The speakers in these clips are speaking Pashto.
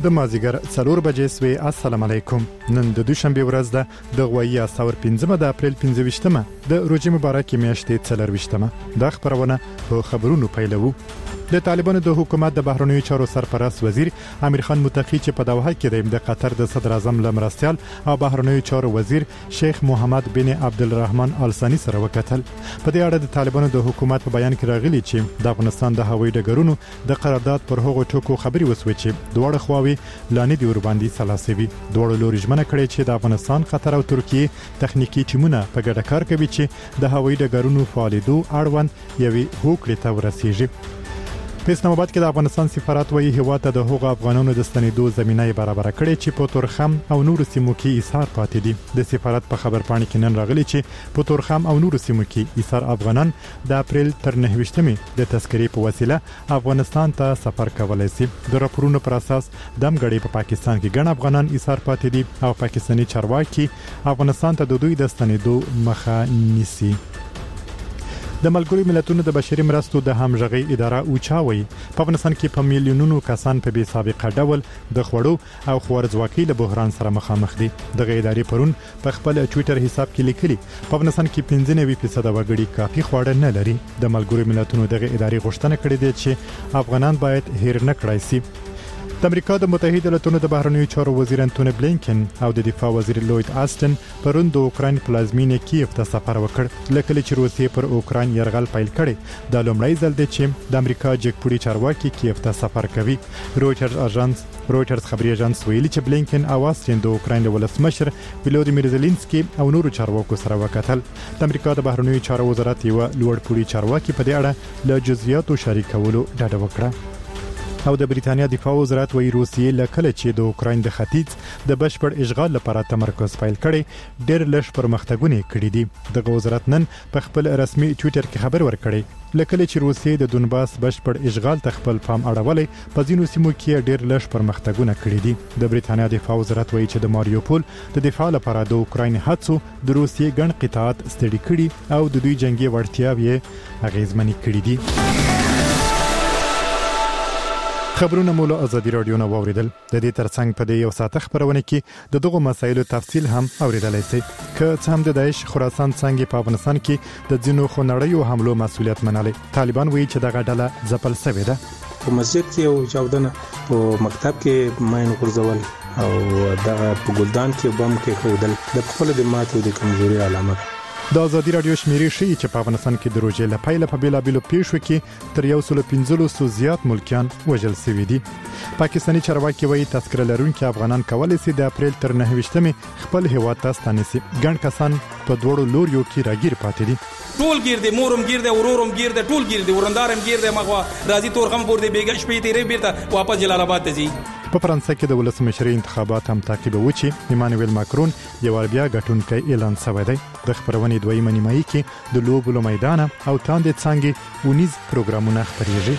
د مازیګر 4 بجې سوی. السلام علیکم. نن د دوشنبه ورځ ده د غوایی اساور 15 د اپریل 15مه د روزي مبارکي میاشتې 24مه. د خبرونه په خبرونو پیلوو. د طالبانو د حکومت د بهرنیو چارو سرپرست وزیر امیر خان متقی چې په دوحه کې د قطر د صدر اعظم لمرستيال او بهرنیو چارو وزیر شیخ محمد بن عبدالرحمن آل ثانی سره وکتل. په دې اړه د طالبانو د حکومت په بیان کې راغلي چې د افغانستان د هوایي ډګرونو د قرارداد پر هغو ټکو خبري وسوي چې دوه خواوي لانی دی ور باندې سلاسوي. دوه لوري ژمنه کړې چې د افغانستان، قطر او ترکیه تخنیکی ټیمونه په ګډه کار کوي چې د هوایي ډګرونو فعالیدو اړوند یوي هوکړې ته ورسیږي. په اسلام آباد کې د افغانستان سفارت وایي هیواد ته د هغو افغانانو د ستنېدو زمينه برابر کړې چې په تورخم او نور سیمو کې ایثار پاتې دي. د سفارت په خبرپاڼه کې نن راغلي چې په تورخم او نور سیمو کې ایثار افغانان د اپریل تر 9مه د تذکرې په وسیله افغانستان ته سفر کولای شي. د راپورونو پر اساس دمګړې په پاکستان کې ګڼ افغانان ایثار پاتې دي او پاکستاني چارواکي افغانستان ته د دوی د ستنېدو مخه نیسي. د ملګرو ملتونو د بشري مرستو د همغږي اداره اوچاوي په افغانستان کې په میلیونونو کسان په بې سابقه ډول د خوړو او خوارزواکۍ له بحران سره مخامخ دي. د ادارې پرون په خپل ټوئیټر حساب کې لیکلي په افغانستان کې 95% وګړي کافي خواړه نه لري. د ملګرو ملتونو د ادارې غوښتنه کړې ده چې افغانان باید هیر نه کړای شي. د امریکا د متحده ایالاتو د بهرنیو چارو وزیر انټونی بلینکن او د دفاع وزیر لوید آستن پرون د اوکراین پلازمینه کیف ته سفر وکړ. لکه چې روسیې پر اوکراین يرغل پیل کړي د لومړی ځل دی چې د امریکا جګپوړي چارواکي کیف ته سفر کوي. رويټرز خبري اژانس ویلي چې بلینکن او آستن د اوکراین ولسمشر ولودیمیر زيلنسکي او نورو چارواکو سره وکتل. د امریکا د بهرنیو چارو وزارت یو لوړپوړي چارواکي په دې اړه له جزئیاتو شریکولو ډاډ وکړه. او د بریتانیا دفاع وزارت وایي روسیې لکه چې د اوکراین د ختیځ د بشپړ اشغال لپاره تمرکز پیل کړي ډېر لږ پرمختګونه کړي دي. د وزارت نن په خپل رسمي ټوئیټر کې خبر ورکړي لکه چې روسیې د دونباس بشپړ اشغال ته خپل پام اړولې په ځینو سیمو کې ډېر لږ پرمختګونه کړي دي. د بریتانیا دفاع وزارت وایي چې د ماریوپول د دفاع لپاره د اوکراین هڅو د روسیې ګڼ قطاعات ستړي کړي او د دوی جنگي وړتیاوې اغیزمنې کړي دي. خبرونه مولا ازادي رادیو نو اوریدل. د دې ترڅنګ په دې یو ساعت خبرونه کې د دغه مسایلو تفصیل هم اوریدلای شئ. که څه هم د داعش خراسان څنګه په افغانستان کې د ځینو خنړیو حملو مسولیت منلي، طالبان وایي چې دغه ډله ځپل شوې ده. په مسجد کې او چاودنه په مکتب کې ماین غورځول او دغه په ګلدان کې بم کې خودل د خپل د ماتو د کمزوري علامه. د ازادي رادیو شمیرې شي چې په افغانستان کې د روزي لپاره په بیلابیلو پیښو کې تر 115 زیات ملکیان وژل شوي دي. پاکستاني چارواکي وایي تذکره لرونکي افغانان کولای شي د اپریل تر 9مه خپل هیواد ته ستانسي. ګڼ کسان په دوړو لوریو کې راګیر پاتې دي. ټول ګیر دي، مورم ګیر دي، ورورم ګیر دي، ټول ګیر دي، ورندارم ګیر دي، مغوا راځي تورغم پور دي، بیګا شپې تیرې بیرته واپس جلال آباد ته ځي. په فرانسې کې د ولسمشرۍ انتخابات هم تعقیب وچی. ایمانوئل ماکرون یو بیا غټونکي اعلان شوی دی. د خبرونې دویمه نیمایي کې د لوبو میدان او تاندې څنګه ونیز پروګرامونه خبريږي.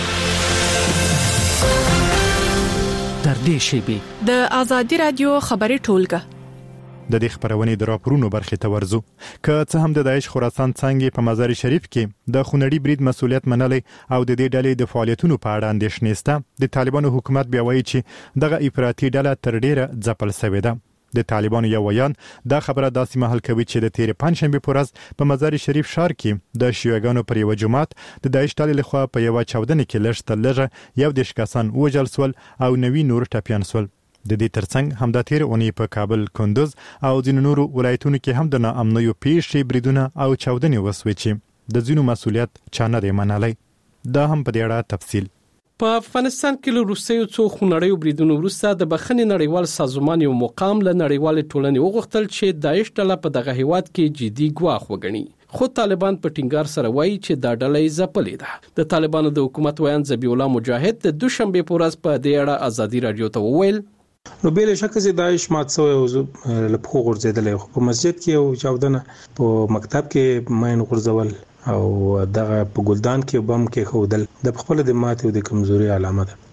در دې شیبه د ازادي رادیو خبري ټولګه د دې خبرونې د راپورونو برخې ته ورزو. که څه هم د داعش خراسان څنګه په مزار شریف کې د خونړي برید مسولیت منلي او د دې ډلې د فعالیتونو په اړه اندېښنې شته، د طالبانو حکومت بیا وایي چې دغه افراطي ډله تر ډیره ځپل شوې ده. د طالبانو یو ویان دا خبره داسې محل کوي چې د تیر پنځشنبه پر ورځ په مزار شریف ښار کې د شیعاګانو پر یو جماعت د داعش ډلې لخوا په یو چاودنه کې لږ تر لږه 11 کسان وژل شول او 9 نور ټپيان شول. د دې ترڅنګ هم د تیر اونۍ په کابل، کندوز او ځینو نورو ولایتونو کې هم د ناامنیو پیښې، بریدونه او چاودنې وسوي چې د ځینو مسولیت چا نه دی منلی. دا هم په دې اړه تفصیل. په افغانستان کې له روسیې څو خونړیو بریدونو وروسته د بخښنې نړیوال سازمان یو مقام له نړیوال ټولنې وغوښتل چې داعش ډله په دغه هیواد کې جدي ګواښ وګڼي. خو طالبان په ټینګار سره وایي چې دا ډله یې ځپلې ده. د طالبانو د حکومت ویان ذبیح الله مجاهد د دوشنبه په ورځ په دې اړه ازادي رادیو ته وویل نو بیل شک چې داعش مات شوی او لپخو غورځیدل. خو په مسجد کې او چاودنه په مکتب کې ماین غورځول او دغه په ګلدان کې بم کې خودل د خپل د ماتو د کمزوري علامه ده.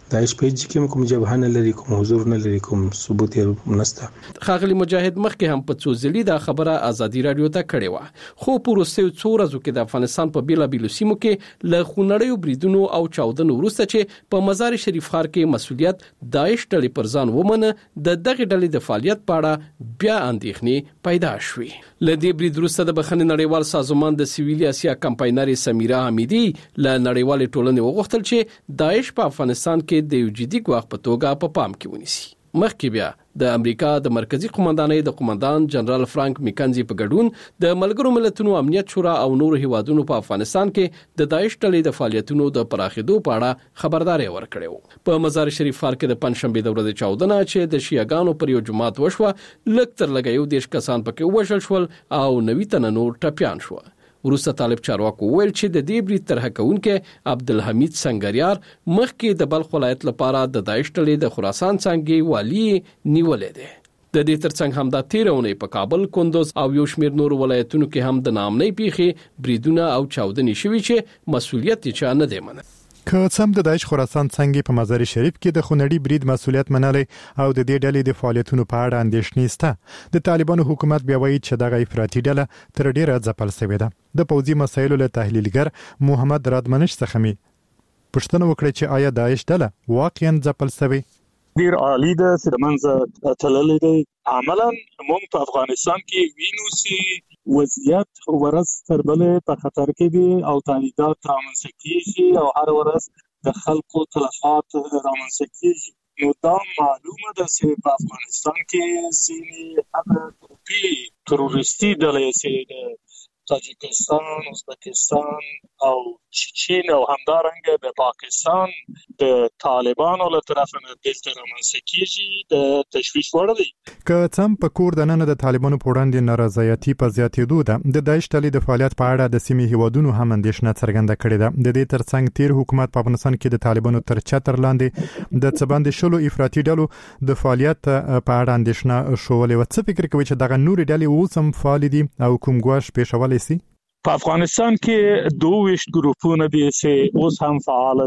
داعش په هیڅ کې کوم جبهه نه لري، کوم حضور نه لري، کوم ثبوت یې نشته. خاغلی مجاهد مخکې هم په څو ځلې دا خبره ازادي رادیو ته کړې و، خو په وروستیو څو ورځو کې د افغانستان په بیلابیلو سیمو کې له خونړیو بریدونو او چاودنو وروسته چې په مزار شریف ښار کې مسؤلیت داعش ډلې پر ځان ومنه، د دغه ډلې د فعالیت په اړه بیا اندېښنې پیدا شوې. له دې برید وروسته د بخښنې نړیوال سازمان د سیویل اسیا کمپاینر سمیرا حمیدی له نړیوال ټولنې وغوښتل چې داعش په افغانستان کې د یو جدي ګواښ په توګه په پام کې ونیسي. مخکې بیا د امریکا د مرکزی قومندانۍ د قومندان جنرال فرانک میکنزي په ګډون د ملګرو ملتونو امنیت شورا او نورو هیوادونو په افغانستان کې د داعش ډلې د فعالیتونو د پراخېدو په اړه خبرداري ورکړې. په مزار شریف ښار کې د پنځشنبه د ورځې چاودنه چې د شیعاګانو پر یو جماعت وشوه، لږ تر لږه یو 10 کسان پکې وژل شول او 90 تنه نور ټپیان شو. وروسته طالب چارواکو ویل چې د دې برید طرح کوونکې عبدالحمید سنگریار مخکې د بلخ ولایت لپاره د داعش ډلې د خراسان څنګه والی نیولې ده. د دې ترڅنګ هم د تیرونې په کابل، کندوز او یو شمېر نور ولایتونو کې هم د نامنۍ پیښې بریدونه او چاودنې شوي چې مسؤلیت یې چا نه دی منلی. که څم د داعش خراسان څنګه په مزار شریف کې د خونړي برید مسؤلیت منلي او د دې ډلې د فعالیتونو په اړه اندېښنې شته، د طالبانو حکومت بیا وایي چې دغه افراطي ډله تر ډیره ځپل شوې ده. د پوځي مسایلو له تحلیلګر محمد رادمنش څخه می پوښتنه وکړه چې آیا داعش ډله واقعا ځپل شوې؟ ډیر عالی ده چې د منځ تللې ده. عملاً موږ په افغانستان کې وینو چې وضعیت ورځ تر بلې په خطر کې دي او تهدیدات رامنځته کیږي او هر ورځ د خلکو تلفات رامنځته کیږي. نو دا معلومه ده چې په افغانستان کې ځینې هغه ګروپي تروریستي ډلې چې د تاجکستان، ازبکستان او چین او همدارنګه د پاکستان د طالبانو له طرفه نه دلته رامنځته کیږي د تشویش وړ دي. که څم په کور دننه د طالبانو په وړاندې نارضایتي په زیاتېدو ده، د داعش ډلې د فعالیت په اړه د سیمې هیوادونو هم اندېښنه څرګنده کړې ده. د دې ترڅنګ تیر حکومت په افغانستان کې د طالبانو تر چتر لاندې د څبند شلو افراطي ډلو د فعالیت په اړه اندېښنه شولې. څه فکر کوي چې دغه نورې ډلې اوس هم فعال دي او کوم ګواښ پیښولی سي؟ په افغانستان کې 22 ګروپونه دي چې اوس هم فعال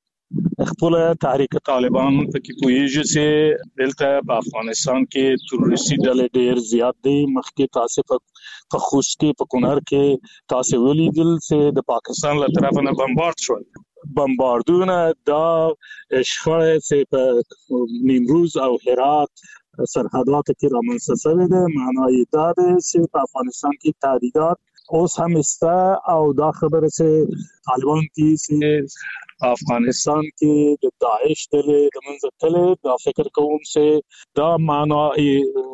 ده. خپل تحریک طالبان پکې پوهیږي چې دلته په افغانستان کې تروریستي ډلې ډېر زیات دي. مخکې تاسو په خوست کې په کونړ کې تاسو ولیدل چې د پاکستان له طرفه نه بمبارد شول. بمباردونه دا شخړې چې په نیمروز او هرات سرحدات کې رامنځته شوې ده، معنی دا ده چې په افغانستان کې تهدیدات اوس هم استه او دا خبره چې طالبان کې چې افغانستان کې د داعش ډلې د منځ تلې، دا فکر کوم چې دا معنی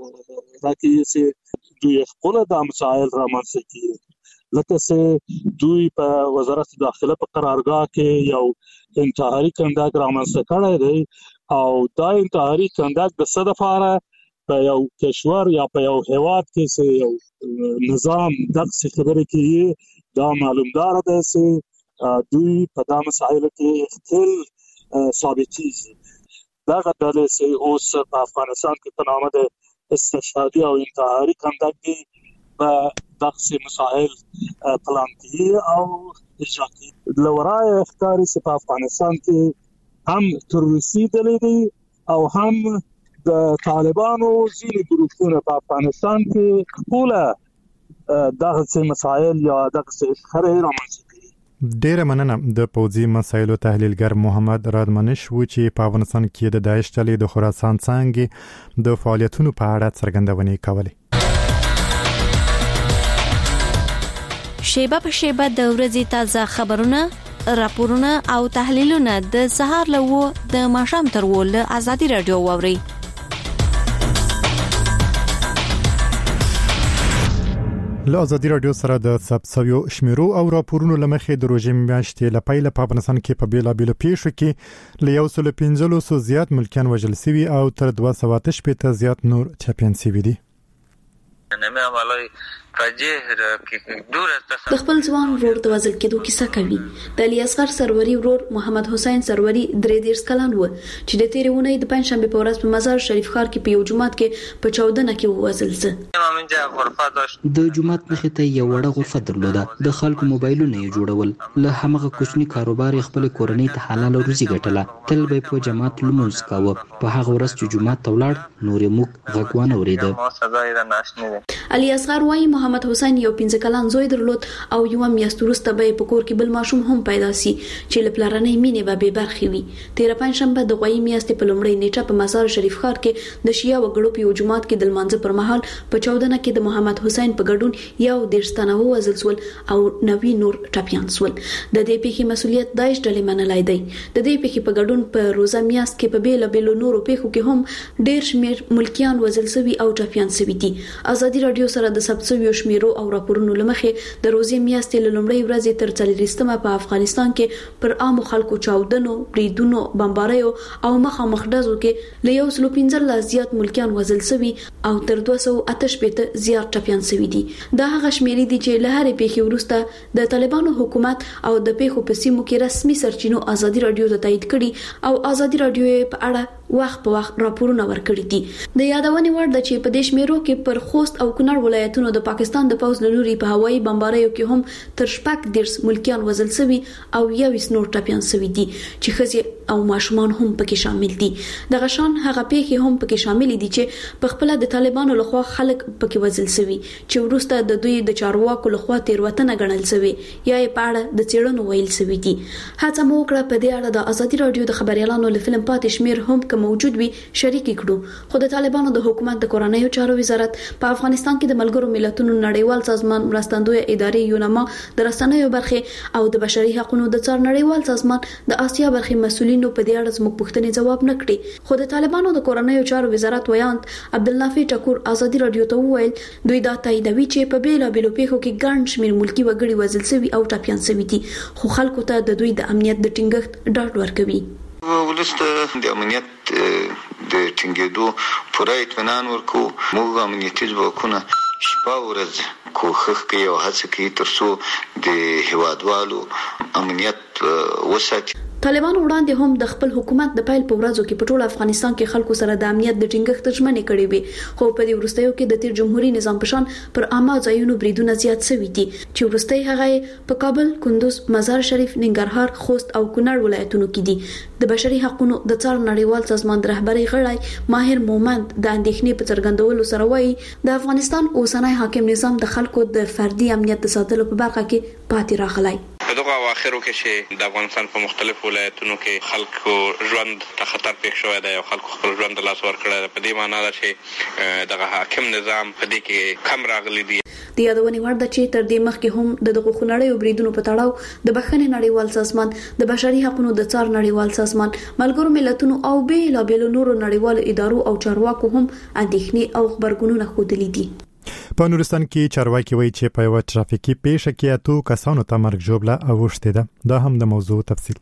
راکې چې دوی خپل د مسائل رامنځته کړي. لکه چې دوی په وزارت داخله په قرارګاه کې یو انتحاري کنداک رامنځته کړی دی او دا انتحاري کنداک د څه لپاره په یو کشور یا په یو هیواد کې چې یو نظام دغه خبرې کوي، دا معلومدار ده چې دوی په دا مسایلو کې اختل ثابتېږي. دغه ډلې چې اوس په افغانستان کې په نامه د استشهادي او انتحاري کنداک دي په دغه مسائل پلان کوي او اجرا کوي. لورای ښکاري چې په افغانستان کې هم تروریستي ډلې دي او هم د طالبانو ځینې ګروپونه په افغانستان کې خپل دغه مسایل یا دغه شخړې رامنځته کوي. ډیره مننه د پوځي مسایلو تحلیلګر محمد رادمنش و چې په افغانستان کې د داعش ډلې د خراسان څنګه د فعالیتونو په اړه څرګندونې کولې. شیبه په شیبه د ورځې تازه خبرونه، راپورونه او تحلیلونه د سهار له 9 د ماښام تر 10 له ازادي رادیو واوري. له ازادي رادیو سره د سبسویو شمیرو او راپورونو لمخې د روژې میاشتې لپاره په افغانستان کې په بیلابیلو پیښو کې له 115 زیات ملکیان وژل شوي او تر 280 زیات نور چاپیان شوي دي. نمه عملای د خپل ځوان ورور د وژل کېدو کیسه کوي. د علي اصغر سروري ورور محمد حسین سروري 33 کلن و چې د تیرې ونې د پنځشنبه په ورځ په مزار شریف ښار کې په یو جومات کې په 14 کې ووژل شو. د جومات مخې ته یو وړه غرفه درلوده. د خلکو موبایلونه یې جوړول. له همغه کوچني کاروبار خپل کورنۍ ته حلال روزي ګټله. تل به په جماعت لمونځ کاوه. په هغه ورځ چې جومات ته ولاړ نور یې موږ غږ وانه اورېده. علي اصغر وايي محمد حسین یو 15 کلن زوی درلود او یو میاشت وروسته به په کور کې بل ماشوم هم پیدا سي چې له پلارنۍ مینې به بې برخې وي. تیر پنځشنبه د غوي میاشتې په لومړۍ نیټه په مزار شریف ښار کې د شیعه وګړو په یو جومات کې د لمانځه پر مهال په 14 کې د محمد حسین په ګډون یو 13 تنه ووژل شول او 90 نور ټپیان شول. د دې پیښې مسؤلیت داعش ډلې منلای دی. د دې پیښې په ګډون په روزه میاشت کې په بیلابېلو نورو پیښو کې هم ډېر شمېر ملکیان وژل شوي او ټپیان شوي دي. ازادي رادیو سره د ثبت شویو شمیرو او راپورونو لمخې د روزي میاشتې له لومړۍ ورځې تر 40مه په افغانستان کې پر عامو خلکو چاودنو، بریدونو، بمباریو او مخامخ ډزو کې له 115 زیات ملکیان وژل شوي او تر 288 زیات ټپیان شوي دي. دا هغه شمیرې دي چې له هرې پیښې وروسته د طالبانو حکومت او د پیښو په سیمو کې رسمي سرچینو ازادي رادیو ته تایید کړي او ازادي رادیو په اړه وخت په وخت راپورونه ورکړي دي. د یادونې وړ ده چې په دې شمیرو کې پر خوست او کونړ ولایتونو د پاکستان د پوځ لوري په هوایي بمباریو کې هم تر 14 ملکیان وژل شوي او 21 نور ټپیان شوي دي چې ښځې او ماشومان هم پکې شامل دي. دغه شان هغه پیښې هم پکې شامل دي چې په خپل د طالبانو لخوا خلک پکې وژل شوي چې وروسته د دوی د چارواکو لخوا تیروتنه ګڼل شوی یا یې په اړه د څېړنو ویل شوی دي. هڅه مو وکړه په دې اړه د ازادي رادیو د خبريالانو له فلم پاتې شمیر هم که موجود وي شریک کړو. خو د طالبانو د حکومت د کورنیو چارو وزارت په افغانستان کې د ملګرو ملتونو نړیوال سازمان مرستندوی ادارې یونما د رسنیو برخه او د بشري حقوقو د څار نړیوال سازمان د آسیا برخه مسؤلینو په دې اړه زموږ پوښتنې جواب نه کړي. خو د طالبانو د کورنیو چارو وزارت ویاند عبدالنافع ټکور ازادي رادیو ته وویل دوی دا تاییدوي چې په بیلابېلو پیښو کې ګڼ شمېر ملکی وګړي وژل شوي او ټپیان شوي دي خو خلکو ته د دوی د امنیت د ټینګښت ډاډ ورکوي. ولسته د امنیت د ټینګېدو پوره اطمینان ورکو. موږ امنیتي ځواکونه شپه ورځ کوښښ کوي او هڅه کوي ترڅو د هیوادوالو امنیت وساتي. طالبان وړاندې هم د خپل حکومت د پیل په ورځو کې په ټول افغانستان کې خلکو سره د امنیت د ټینګښت ژمنې کړې وي خو په دې وروستیو کې د تیر جمهوریت نظام په شان پر عامه ځایونو بریدونه زیات شوي دي چې وروستي هغه په کابل، کندوز، مزار شریف، ننګرهار، خوست او کونړ ولایتونو کې دي. د بشري حقوقو د څار نړیوال سازمان د رهبرۍ غړی ماهر مومند د اندېښنې په څرګندولو سره وایي د افغانستان اوسنی حاکم نظام د خلکو د فردي امنیت د ساتلو په برخه کې پاتې راغلی. په دغه اواخرو کې چې د افغانستان په مختلفو ولایتونو کې خلکو ژوند ته خطر پېښ شوی دی او خلکو خپل ژوند ته لاس ورکړی دی، په دې معنا ده چې دغه حاکم نظام په دې کې کم راغلی دی. د یادونې وړ ده چې تر دې مخکې هم د دغه خونړیو بریدونو په تړاو د بخښنې نړیوال سازمان، د بشري حقوقو د څار نړیوال سازمان، ملګرو ملتونو او بیلابېلو نورو نړیوالو ادارو او چارواکو هم اندېښنې او خبرګونونه ښودلي دي. په نورستان کې چارواکي وایي چې په یو ترافیکي پیښه کې 8 کسانو ته مرګ ژوبله اوښتې ده. دا هم د موضوع تفصیل.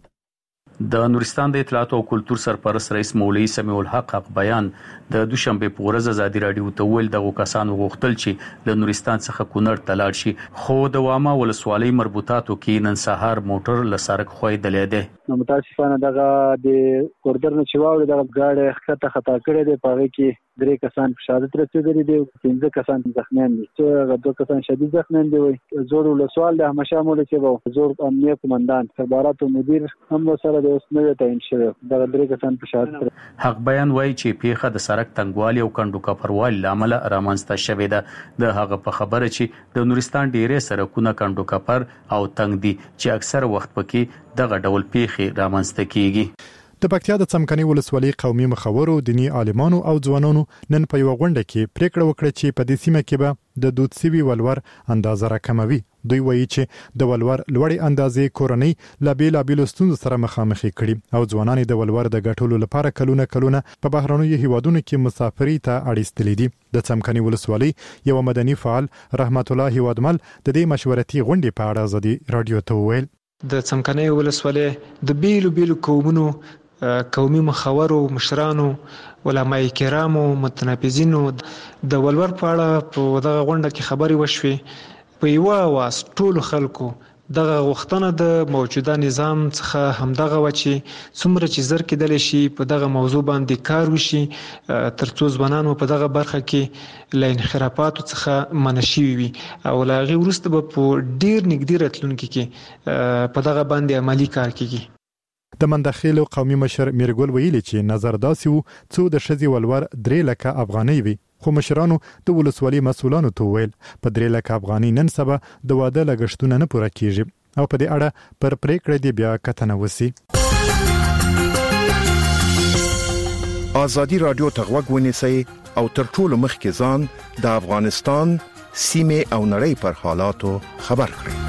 د نورستان د اطلاعات او کلتور سرپرست رئیس مولوي سمیع الحق حق بیان د دوشنبه په ورځ ازادي رادیو ته ویل دغه کسانو غوښتل چې له نورستان څخه کونړ ته لاړ شي خو د وامه ولسوالۍ مربوطاتو کې نن سهار موټر له سړک خویدلې ده. متاسفانه دغه د کوردر نه چواو دغه گاډي خطه خطا کړې ده. په هغه کې 3 کسان په شهادت رسیدلي دي، 15 کسان زخمیان دي، 2 کسان شدید زخمیان دي. زور ولسوال د احمد مولوي چې زور امنیه قومندان سربارات او مدیر هم سره د اوسنوي تعین شوی. دغه 3 کسان په شهادت. حق بیان وایي چې پیښه د سړک تنګوالي او کندو کپروالي لامل رامنځته شوې ده. د هغه په خبره چې د نورستان ډیره سړکونه کندو کپر او تنګ دي چې اکثر وخت پکې دغه ډول پیښې رامنځته کیږي. د پکتیا د څمکني ولسوالۍ قومي مخورو، دینی عالمانو او ځوانانو نن په یو غونډه کې پریکړه وکړه چې په دې سیمه کې به د دود سوي ولور اندازه راکموي. دوی وایي چې د ولور لوړې اندازې کورنۍ له بیلابېلو ستونزو سره مخامخ کړي او ځوانان د ولور د ګټلو لپاره کلونه په بهرنیو هیوادونو کې مسافري ته اړیستلي دي. د څمکني ولسوالۍ یو مدني فعال رحمت الله هیوادمل د دې مشورتي غونډې په اړه ازادي رادیو ته وویل د څمکني ولسوالۍ د بیلو قومونو قومي مخورو مشرانو علماء کرامو متنفذینو د ولور په اړه په دغه غونډه کې خبري وشوي په یو واس ټول خلکو دغه وختونه د موجوده نظام څخه همدغه وچی څومره چې زر کېدل شي په دغه موضوع باندې کار وشي ترڅو ځوانانو په دغه برخه کې له انحرافاتو څخه منشي وي او لاغي ورسته په ډیر نګدي راتلونکي کې په دغه باندې عملی کار کوي د مندخیل قومي مشر میرګل ویلي چې نظر داسي وو څو د شذي ولور 3 لک افغاني وي خو مشرانو د ولسوالۍ مسؤلانو ته ویل په 3 لک افغاني نن سبا د واده لګښتونه نه پوره کیږي او په دې اړه پر پریکړه دی بیا کتنه وسی. ازادي رادیو ته غوږ ونیسئ او تر ټولو مخکې ځان د افغانستان سیمه او نړۍ پر حالاتو خبر کړئ.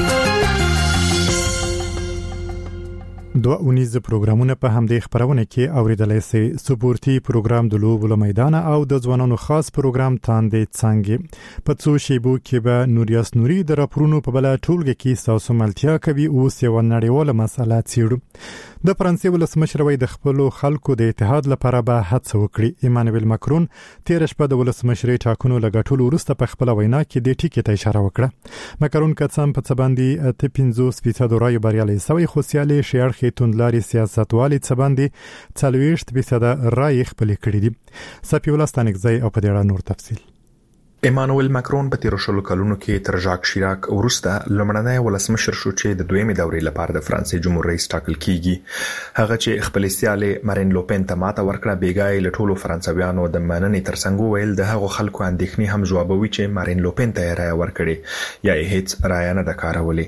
دوه اونیز پروګرامونه په همدې خبرونه کې اوریدلای شئ. سپورتي پروګرام د لوبو میدان او د ځوانانو خاص پروګرام تاندې څنګه په څو شیبو کې به نوریاس نوري د راپورونو په بل ټولګه کې تاسو ملتیا کوي او سیو نړیواله مسله څیړو. د فرانسې ولسمشر وای د خپل خلکو د اتحاد لپاره به هڅه وکړي. ایمانوئل ماکرون تیر شپه د ولسمشري ټاکنو لګټلو وروسته په خپل وینا کې د ټیکې ته اشاره وکړه. ماکرون کڅم په څباندي 50% رای بریالي سوی خو سیالي شیړ توندلاري سیاستوالي څباندي 40% رای خپل کړی دي. سپي ولستانک ځای او په دې اړه نور تفصیل. ایمانوئل ماکرون په تیر شلو کلونو کې تر ژاک شیراک وروسته لومړنی ولسمشر شو چې د دویمې دورې لپاره د فرانسې جمهور رئیس ټاکل کیږي. هغه چې خپل سیالي مارین لوپن ته ماته ورکړه بیګای له ټولو فرانسویانو د مننې ترڅنګ ویل د هغو خلکو اندېښنې هم جوابوي چې مارین لوپن ته رای ورکړي یا هیڅ رای نه د کارولي.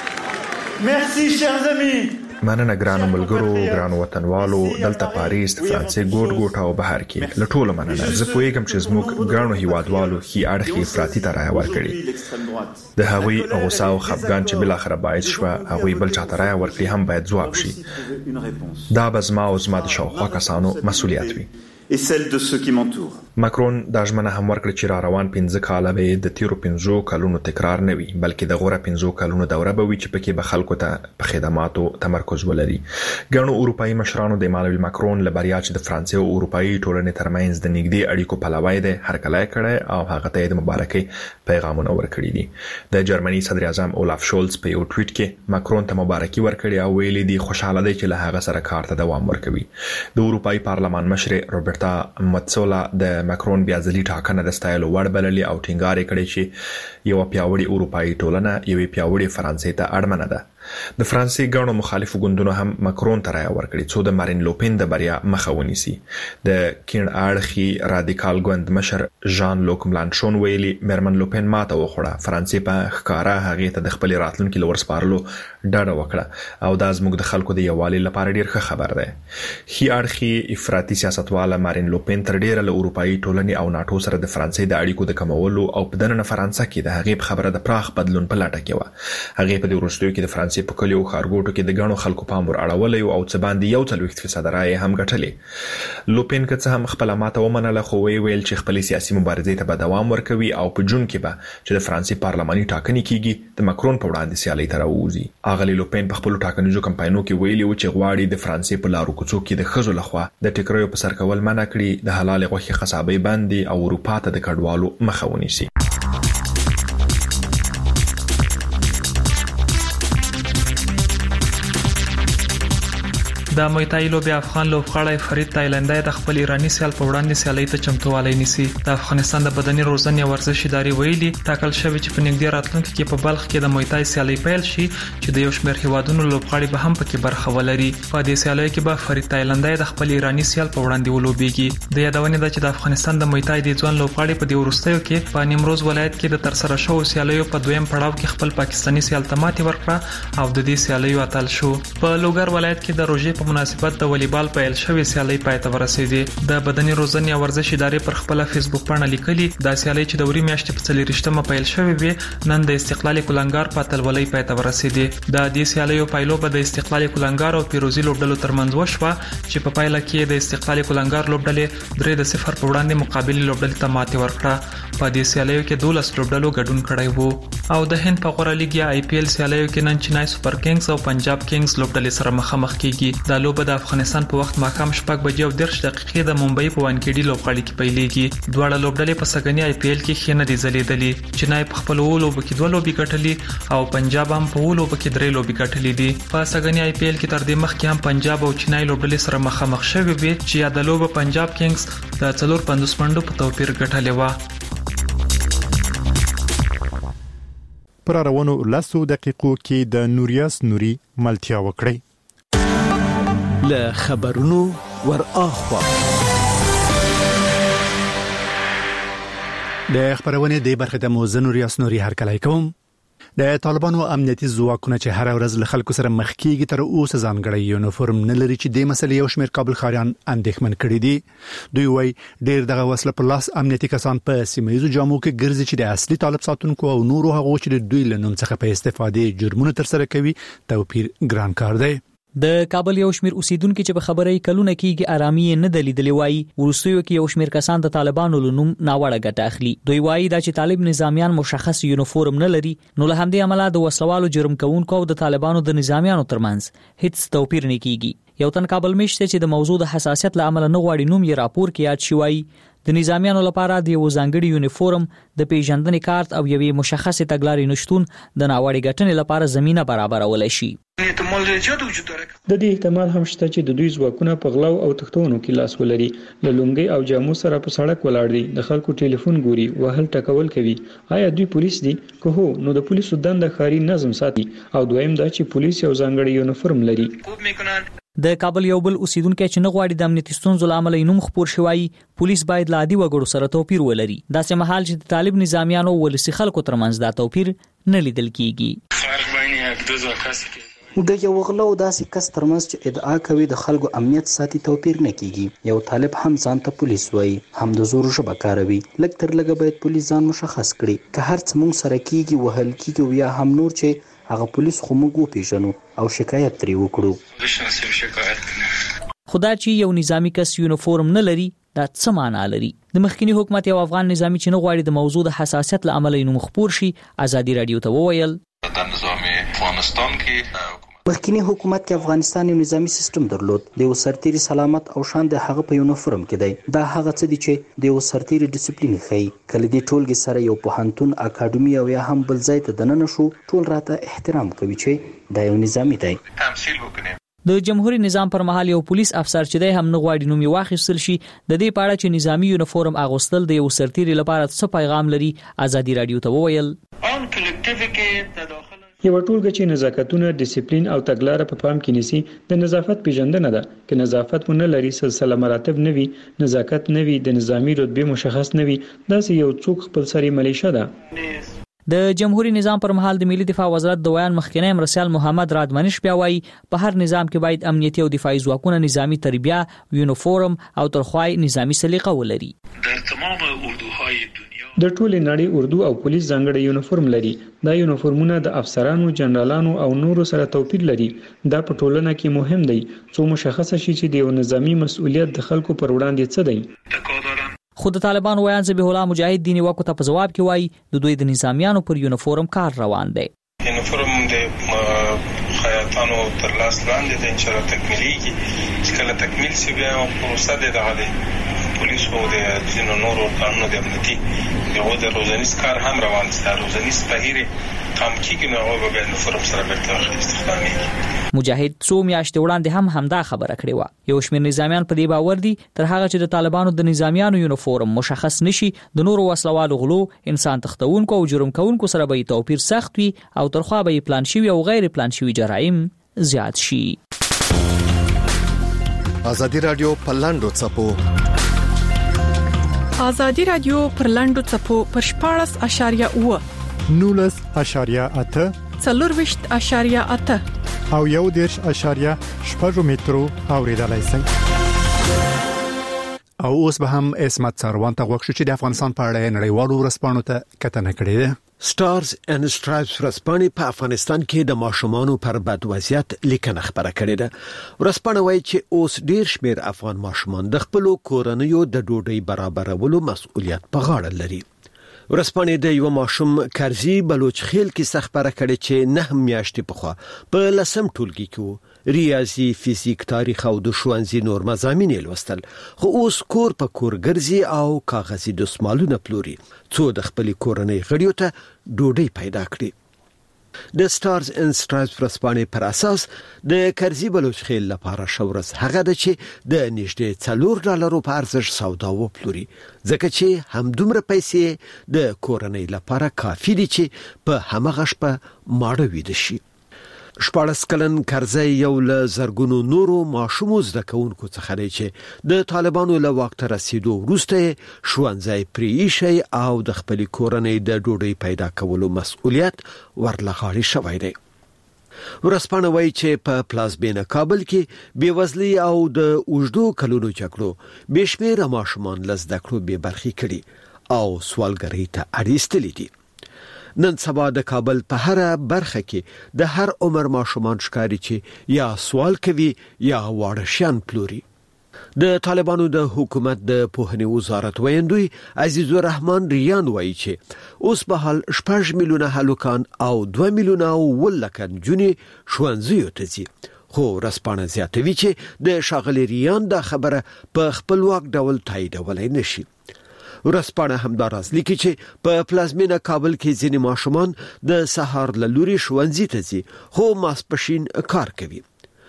Merci chers amis. مننه ګرانو ملګرو، ګرانو وطنوالو، دلته پاریس د فرانسې ګوټ ګوټ او بهر کې له ټولو مننه. زه پوهیږم چې زموږ ګرانو هیوادوالو هي اړخي افراطي ته رای ورکړي. د هغوی غوسه او خفګان چې بل اخر باعث شو هغوی بل چاته رای ورکړي هم باید ځواب شي. دا به زما او زما د شاوخوا کسانو مسؤلیت وي. et celle de ceux qui m'entourent. ماکرون د ژمنه هم ورکړه چې را روان 15 کاله به د تیرو 15 کلونو تکرار نه وي بلکې د غوړه 15 کلونو دوره به وي چې پکې به خلکو ته په خدماتو تمرکز ولري. ګڼو اروپאי مشرانو د ایمانوئل ماکرون له بریا چې د فرانسې او اروپאי ټولنې ترمنځ د نږدې اړیکو پلوی دی هرکلی کړی او هغه ته د مبارکۍ پیغامونه ورکړي دي. د جرمني صدر اعظم اولاف شولز په یو ټویټ کې ماکرون ته مبارکي ورکړي او ویلي دي خوشاله دی چې له هغه سره کار ته دوام ورکوي. د اروپאי پارلمان مشر روبرتا متسولا د ماکرون بیا ځلي ټاکنه د ستایلو وړ بللې او ټینګار کړی چې یو پیاوړی اروپאי ټولنه یو پیاوړی فرانسې ته اړمنه ده. د فرانسې ګڼو مخالفو ګوندونو هم ماکرون ته رای ورکړي څو د مارین لوپن د بریا مخه ونیسي. د کین اړخي رادیکال ګوند مشر ژان لوک ملانشون ویلي مېرمن لوپن ماته وخوړه. فرانسې په ښکارا هغه ته د خپل راتلونکي لور سپارلو ډاډه وکړه او دا زموږ د خلکو د یووالي لپاره ډیر ښه خبر ده. هي اړخي افراطي سیاستواله مارین لوپن تر ډیره له اروپאי ټولنې او ناتو سره د فرانسې د اړیکو د کمولو او په دننه فرانسه کې د هغې خبره د پراخ بدلون په لټه کې و. هغه په دې وروستیو کې د فرانسې په کلیو خارګوټو کې د غنو خلکو پام ور اړولې او څه باندې 40% رای هم ګټلې. لوپن که څه هم خپل ماته ومنله خو ویل چې خپل سیاسي مبارزې ته به دوام ورکوي او په جون کې به چې د فرانسې پارلماني ټاکنې کیږي د ماکرون په وړاندې سیالي ته راوځي. اغلی لوپن په خپل ټاکنیزو کمپاینونو کې ویلي و چې غواړي د فرانسې په لارو کوڅو کې د خزو لخوا د ټکریو په سر کول منع کړي، د حلال غوښې خصابې باندې او اروپا ته د کډوالو مخه ونیسي. د مویتای لوبیا افغان لوبغاړی فرید تایلندای د خپل ایرانی سیال په وړاندې سیالي ته چمتووالی نیسي. د افغانستان د بدني روزنې ورزش ادارې ویلي ټاکل شوی چې په نږدې راتلونکي کې په بلخ کې د مویتای سیالي پیل شي چې د یو شمېر هیوادونو لوبغاړي به هم پکې برخه ولري. په دې سیالیو کې به فرید تایلندای د خپل ایرانی سیال په وړاندې ولوبېږي. د یادونې ده چې د افغانستان د مویتای د ځوان لوبغاړي په دې وروستیو کې په نیمروز ولایت کې د ترسره شوو سیالیو په دویم پړاو کې خپل پاکستاني سیال ته ماتې ورکړه او د دې سیالیو اتل شو. په لوګر ولایت کې د روژې په مناسبت د والیبال پیل شوې سیالي پای ته ورسېدې. د بدني روزنې او ورزش ادارې پر خپل فیسبوک باندې لیکلي دا سیالي چې د وری میاشتې په 24مه پیل شوې وي نن د استقلال کولنګار په اتلولۍ پای ته ورسېدې. د دې سیالیو پایلو به د استقلال کولنګار او پیروزي لوبډلو ترمنځ وشوه چې په پایله کې د استقلال کولنګار لوبډلې 3-0 په وړاندې مقابل لوبډلې ته ماتې ورکړه. په دې سیالیو کې 12 لوبډلو ګډون کړی وو. او د هند په غوړه لیګ یا IPL سیالیو کې نن چنای سپر کینګز او پنجاب کینګز لوبډلې سره مخامخ کیږي. د لوبه د افغانستان په وخت ماښام 6:10 د ممبئی په وانکېډي لوبغالي کې پیلېږي. دواړه لوبډلې په سګنی آی پی ایل کې خینه دي زلیدلې. چنای په خپل لوبو کې 2 لوبې ګټلې او پنجاب هم په لوبو کې 3 لوبې ګټلې دي. په سګنی آی پی ایل کې تر دې مخکې هم پنجاب او چنای لوبډلې سره مخامخ شوي وي چې یا د لوبه پنجاب کینګز د 450 منډو په توپیر ګټلې و. پر روانو 10 دقیقو کې د نوریاس نوري ملتیا وکړي. له خبرونو ور اخوا د خبرونه د برخه د موزه نوریاس نوري هرکلای کوم. د طالبانو امنیتي ځواکونه چې هر ورځ له خلکو سره مخ کیږي تر اوسه ځانګړی یونیفورم نه لري چې د مسلې یو شمېر کابل خاریان اندېښمن کړي دي. دوی وايي ډېر دغه وسله په لاس امنیتي کسان په سیمایي جامو کې ګرځي چې د اصلي طالب ساتونکو او نورو هغو چې د دوی له نوم څخه په استفادې جرمونه تر سره کوي توپیر ګران کار دی. د کابل یو شمیر اوسیدونکو چې په خبرې کلونه کېږي آرامي نه دلیدلې وایي ورستیو کې یو شمیر کسان د طالبانو لنوم ناوړه ګټه اخلي. دوی وایي دا چې طالب نظامیان مشخص یونیفورم نه لري نو له همدې عمله د وسلوالو جرم کوونکو او د طالبانو د نظامیانو ترمنځ هیڅ توپیر نه کیږي. یو تن کابل مشته چې د موضوع د حساسیت له عمله نه غواړي نوم یې راپور کې یاد شوی. د نظامیانو لپاره د یو ځانګړي یونیفورم د پیژندنې کارت او یوې مشخصه تګلارې نشټون د ناوړه ګټنې لپاره زمينه برابرول شي. د دې احتمال هم شته چې د دوی ځواکونه په غلاو او تختونو کې لاس ولري. له لونګي او جامو سره په سړک ولاړ دي، د خلکو ټلیفون ګوري، وهل ټکول کوي. آیا دوی پولیس دي؟ که هو نو د پولیسو دنده ښاري نظم ساتي او دویم دا چې پولیس یو ځانګړی یونیفورم لري. د کابل یو بل اوسیدونکو چې نه غواړي د امنیتي ستونزو لامل نوم خپور شوی پولیس باید لا عادي وګړو سره توپیر ولري. دا سه محل چې د طالب نظامیانو ولسی خلکو ترمنځ دا توپیر نه لیدل کیږي. د یو غلو داسې کس ترمنځ چې ادعا کوي د خلکو امنیت ساتي توپیر نه کیږي. یو طالب هم ځان ته پولیس وایي، هم د زور ژبه کاروي. لږ تر لږه باید پولیس ځان مشخص کړي که هر څه مونږ سره کیږي وهل کیږي یا هم نور چې هغه پولیس خو موږ وپیژنو او شکایت ترې وکړو. خدا چې یو نظامی کس یونیفورم نه لري دا څه معنا لري؟ د مخکنی حکومت یو افغان نظامی چې نه غواړي د موضوع د حساسیت له عمله نوم خپور شي ازادي رادیو ته وویل د نظام افغانستان کې مخکنی حکومت کې افغانستان یو نظامی سیستم درلود. د یو سرتیری سلامت او شان د هغه په یونیفورم کې دی. دا هغه څه دي چې د یو سرتیری ډیسپلین ښيي. کله دې ټولګي سره یو پوهنتون اکاډمي او یا هم بل ځای ته دننه شو ټول راته احترام کوي چې دا یو نظامی دی. تمثيل وکړي. د جمهوریت نظام پر مهال یو پولیس افسر چې دی هم نه غواړي نوم یې واخیستل شي. د دې په اړه چې نظامی یونیفورم اغوستل د یو سرتیری لپاره څه پیغام لري ازادي رادیو ته وویل ان کلیکټیو کې تداخل یو ټولګه چې نزاکتونه ډیسپلین او تګلارې په پام کې نیسي د نظافت پیژندنه ده. که نظافت مونږ نه لري سلسله مراتب نه وي، نزاکت نه وي، د نظامی رتبه مشخص نه وي، داسې یو څوک خپل سری ملیشه ده. د جمهوریت نظام پر مهال د ملي دفاع وزارت د ویان مخکنی مرسل محمد رادمنش بیا وایي په هر نظام کې باید امنیتي او دفاعي ځواکونه نظامی تربیه، یونیفورم او ترخوای نظامی سلیقه ولري. در تمام اردوهای د ټولې نړۍ اردو او پولیس ځانګړي یونیفورم لري. دا یونیفورمونه د افسرانو، جنرالانو او نورو سره توپیر لري. دا په ټولنه کې مهم دی څو مشخصه شي چې د یو نظامی مسؤلیت د خلکو پر وړاندې څه دی. خود طالبان ویان ذبیح الله مجاهد دیني وکړه ته په جواب کې وایي د دوی د نظامیانو پر یونیفورم کار روان دی. یونیفورم د خیاطانو تر لاس لاندې د انشاء تکمیلي چې کله تکمیل شي بیا پروسه د دغه پولیسو د ځینو نورو قانونو د امنیتي دغه د روزانیز کار هم روان دي. روزانیز تغییر قام کیږي نو هغه به یونیفورم سره بیرته استخدامي. مجاهد څو میاشتې وړاندې هم خبره کړې و. یو شمېر نظامیان په دې باور دي تر هغه چې د طالبانو د نظامیانو یونیفورم مشخص نشي د نورو وسلوالو غلو، انسان تختونکو او جرم کوونکو سره به توپیر سخت وي او ترخوا به پلان شوی او غیر پلان شوی جرایم زیات شي. ازادي رادیو پلاندو چپو ازادي رادیو پر لاندو چپو پر 14.8 19.8 4.8 او 1.8 مترو اوریدلای شئ. او اوس به هم اسمت څاروان ته غوښتل چې د افغانستان په اړه نړیوالو ورسپانو ته کتنه کړې ده. سټارز اینڈ سټرایپس ورسپانې په افغانستان کې د ماشومانو پر بد وضعیت لیکنه خبره کړې ده. ورسپانه وایي چې اوس ډیر شمیر افغان ماشومان د خپل کورنیو د ډوډۍ برابرولو مسؤلیت په غاړه لري. ورسپانې د یو ماشوم کرزي بلوچ خیل کې خبره کړې چې 9 میاشتې پخوا په لسم ټولګي کې ریاضي، فزیک، تاریخ او د ښوونځي نور مضامین لوستل، خو اوس کور په کور ګرځي او کاغذي دسمالونه پلوري څو د خپل کورنۍ غړیو ته ډوډۍ پیدا کړي. د سټارز اند سټرایپس ورسپانې پر اساس د کرزي بلوچ خیل لپاره شورس هغه د چې د نږدې $4 په ارزش سودا و پلوري، ځکه چې هم دومره پیسې د کورنۍ لپاره کافي دي چې په همغه شپه ماړه ویده شي. 14 کلن کرزي یو له زرګونو نورو ماشومو زده کوونکو څخه دی چې د طالبانو له واک ته رسیدو وروسته ښوونځی پریښی او د خپل کورنۍ د ډوډۍ پیدا کولو مسؤلیت ورلغاړي شوی دی. ورسپانه وایي چې په پلازمینه کابل کې بیوزلي او د اوږدو کلونو جګړو بشمیر ماشومان له زده کړو بې برخې کړي او سوالګرۍ ته اړ ایستلي دي. نن سبا د کابل په هر برخه کې د هر عمر ماشومان ښکاري چې یا سوال کوي یا واړه شیان پلوري. د طالبانو د حکومت د پوهنې وزارت ویندوی عزیز الرحمن ریان وایي چې اوس به حال 6 میلیونه هلکان او 2 میلیونه ولکن جونې ښوونځیو ته ځي. خو رسپانه زیاتوي چې د شاغلي ریان دا خبره په خپلواک ډول تاییدولای نشي. ورسپانه همداراز لیکي چې په پلازمینه کابل کې ځینې ماشومان د سهار له لوري ښوونځي ته ځي خو ماسپښین کار کوي.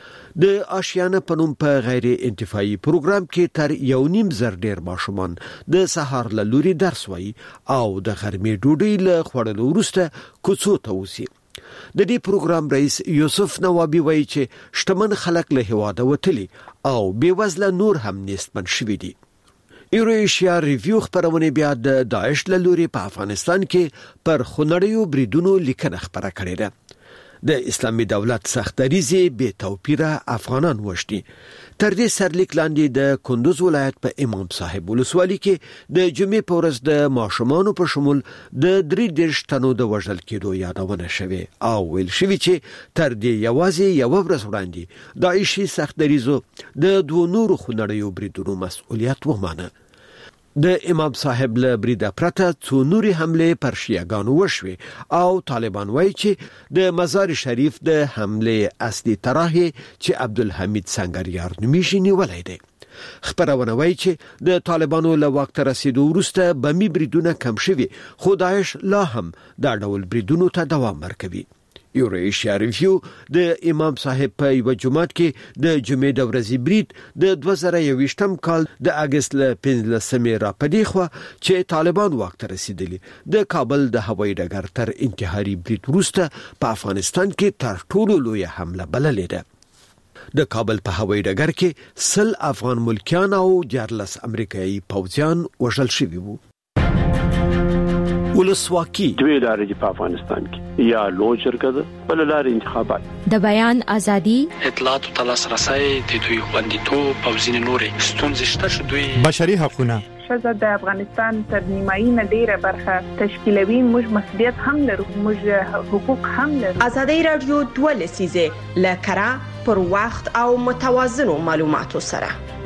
د آشیانه په نوم په غیر انتفاعي پروګرام کې تر 1.5 ډیر ماشومان د سهار له لوري درس وایي او د غرمې ډوډۍ له خوړلو وروسته کوڅو ته وځي. د دې پروګرام رئیس یوسف نوابي وایي چې شتمن خلک له هواده وتلي او بیوزله نور هم نېستمن شوي دي. ایرویشیا ریویو خبرونه بیا د داعش له لوري په افغانستان کې پر خونړیو بریدونو لیکنه خبره کړې ده. د اسلامي دولت سختریزي به توپیره افغانان وشتي. تر دې سرلیک لاندې د کندوز ولایت په امام صاحب ولسوالۍ کې د جمعې په ورځ د ماشومانو په شمول د 3 تنو د وژل کېدو یادونه شوه او ویل شوی چې تر دې یوازې یو ورځ وړاندې داعشي سختریزو د 2 نورو خونړیو بریدونو مسؤلیت ومانه. د امام صاحب له بریده پرته څو نوري حمله پر شیعاګانو وشوي او طالبان وایي چې د مزار شریف د حمله اصلي طرح چې عبدالحمید سنگریار نومیږي نیولای دی. خبرونه وایي چې د طالبانو له واک ته رسیدو وروسته بمي بریدونه کم شوي خو داعش لا هم دا ډول بریدونو ته دوام ورکوي. ایرویشیا ریویو د امام صاحب په یو جمعات کې د جمعې د ورځې برید د 2021 کال د اگست له 15 را پدې خو چې طالبان واک ته رسیدلی د کابل د هوایي ډګر تر انتحاري برید وروسته په افغانستان کې تر ټولو لوی حمله بللې ده. د کابل په هوایي ډګر کې 100 افغان ملکیان او 14 امریکایي پوځیان وژل شوي وو. ولسواکي دوی لارې په افغانستان کې یا لوی شرکت بل لارې انتخابات د بیان ازادي اطلاعات او تلاسرسي د دوی خوندیتوب او ځینې نورې ستونزې شته چې دوی بشري حقوقونه ښځه د افغانستان تر نیمایي نه ډیره برخه تشکیلوي. موږ مسؤلیت هم لرو، موږ حقوق هم لرو. ازادي رادیو 2 لسیزه لکرا پر وخت او متوازنو معلوماتو سره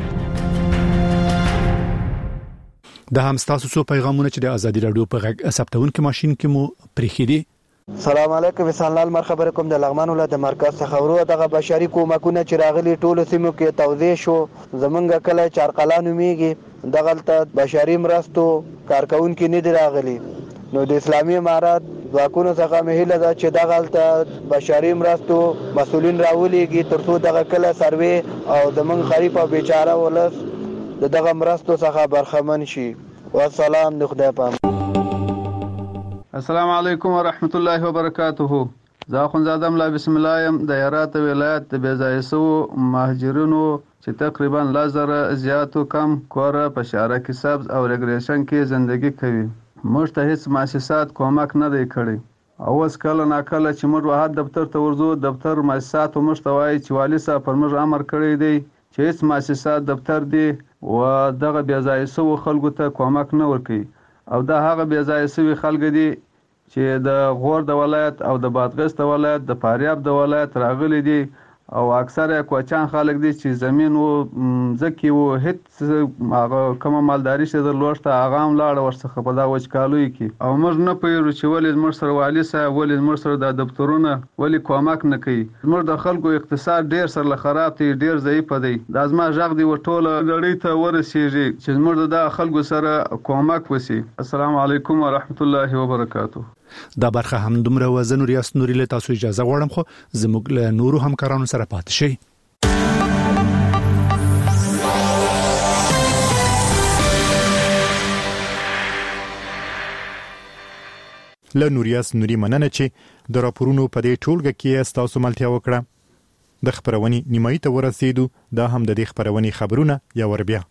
د همستاسو څو پیغامونه چې د ازادي رادیو په غږ ثبتونکو ماشين کې مو پریخي دي. سلام علیکم، وسلام مرحبا کوم د لغمان ولایت مرکز څخه ورو دغه بشري کومکونه چې راغلي ټولو سیمو کې توزیع شو. زمونږ کله چارقلانو میږي دغه ته بشري مرستو کارکونکو نه دی راغلي. نو د اسلامي امارات ځواکونو څخه مهله ده چې دغه ته بشري مرستو مسولین راولېږي ترڅو دغه کله سروي او زمونږ غریب او بیچاره ولس دغه مرستو څخه برخمن شي. والسلام د خدای پام. السلام علیکم ورحمت الله وبرکاته. زه خونزاده ملا بسم الله يم د هرات ولایت د بیزایسو مهاجرونو چې تقریبا 1000 زیاتو کم کوره په شهر کې سبز او ریګریشن کې ژوندۍ کوي. موږ ته هیڅ مؤسسات کومک نه دی کړی. اوس کله ناکله چې موږ واحد دفتر ته ورځو دفتر مؤسسات موږ ته وایي چې والي صاحب پر موږ امر کړی دی چې هیڅ مؤسسات دفتر دی و دغه بیزایسو خلکو ته کومک نه ورکوي او دا هغه بیزایسو خلک دي چې د غور د ولایت او د بادغیس د ولایت د فاریاب د ولایت راغلي دي او اکثره کوچان خلک دي چې زمين او ځکه وو هیڅ هغه کوم مالداري چې درلوړته هغه هم لاړ ورڅخه په دا وچکالوي کې او موږ نه پېرو چې ولې موږ سره والي صاحب ولې موږ سره د دفترونه ولې کومک نه کوي موږ د خلکو اقتصاد ډیر سره خراب دی ډیر ضعیف دی د ازما ژغ دی وټوله غړی ته ورسیږي چې موږ د خلکو سره کومک وسی. السلام علیکم ورحمت الله وبرکاته. دا برخه هم دومره وزن ریاست نوري له تاسو اجازه غواړم خو زموږ له نورو همکارانو سره پاتې شئ. له نوریاس نوري مننه چې د راپورونو په دې ټولګه کې تاسو ملتیا وکړه. د خبرونې نیمایي ته ورسېدو. دا هم د دې خبرونې خبرونه یا ور بیا.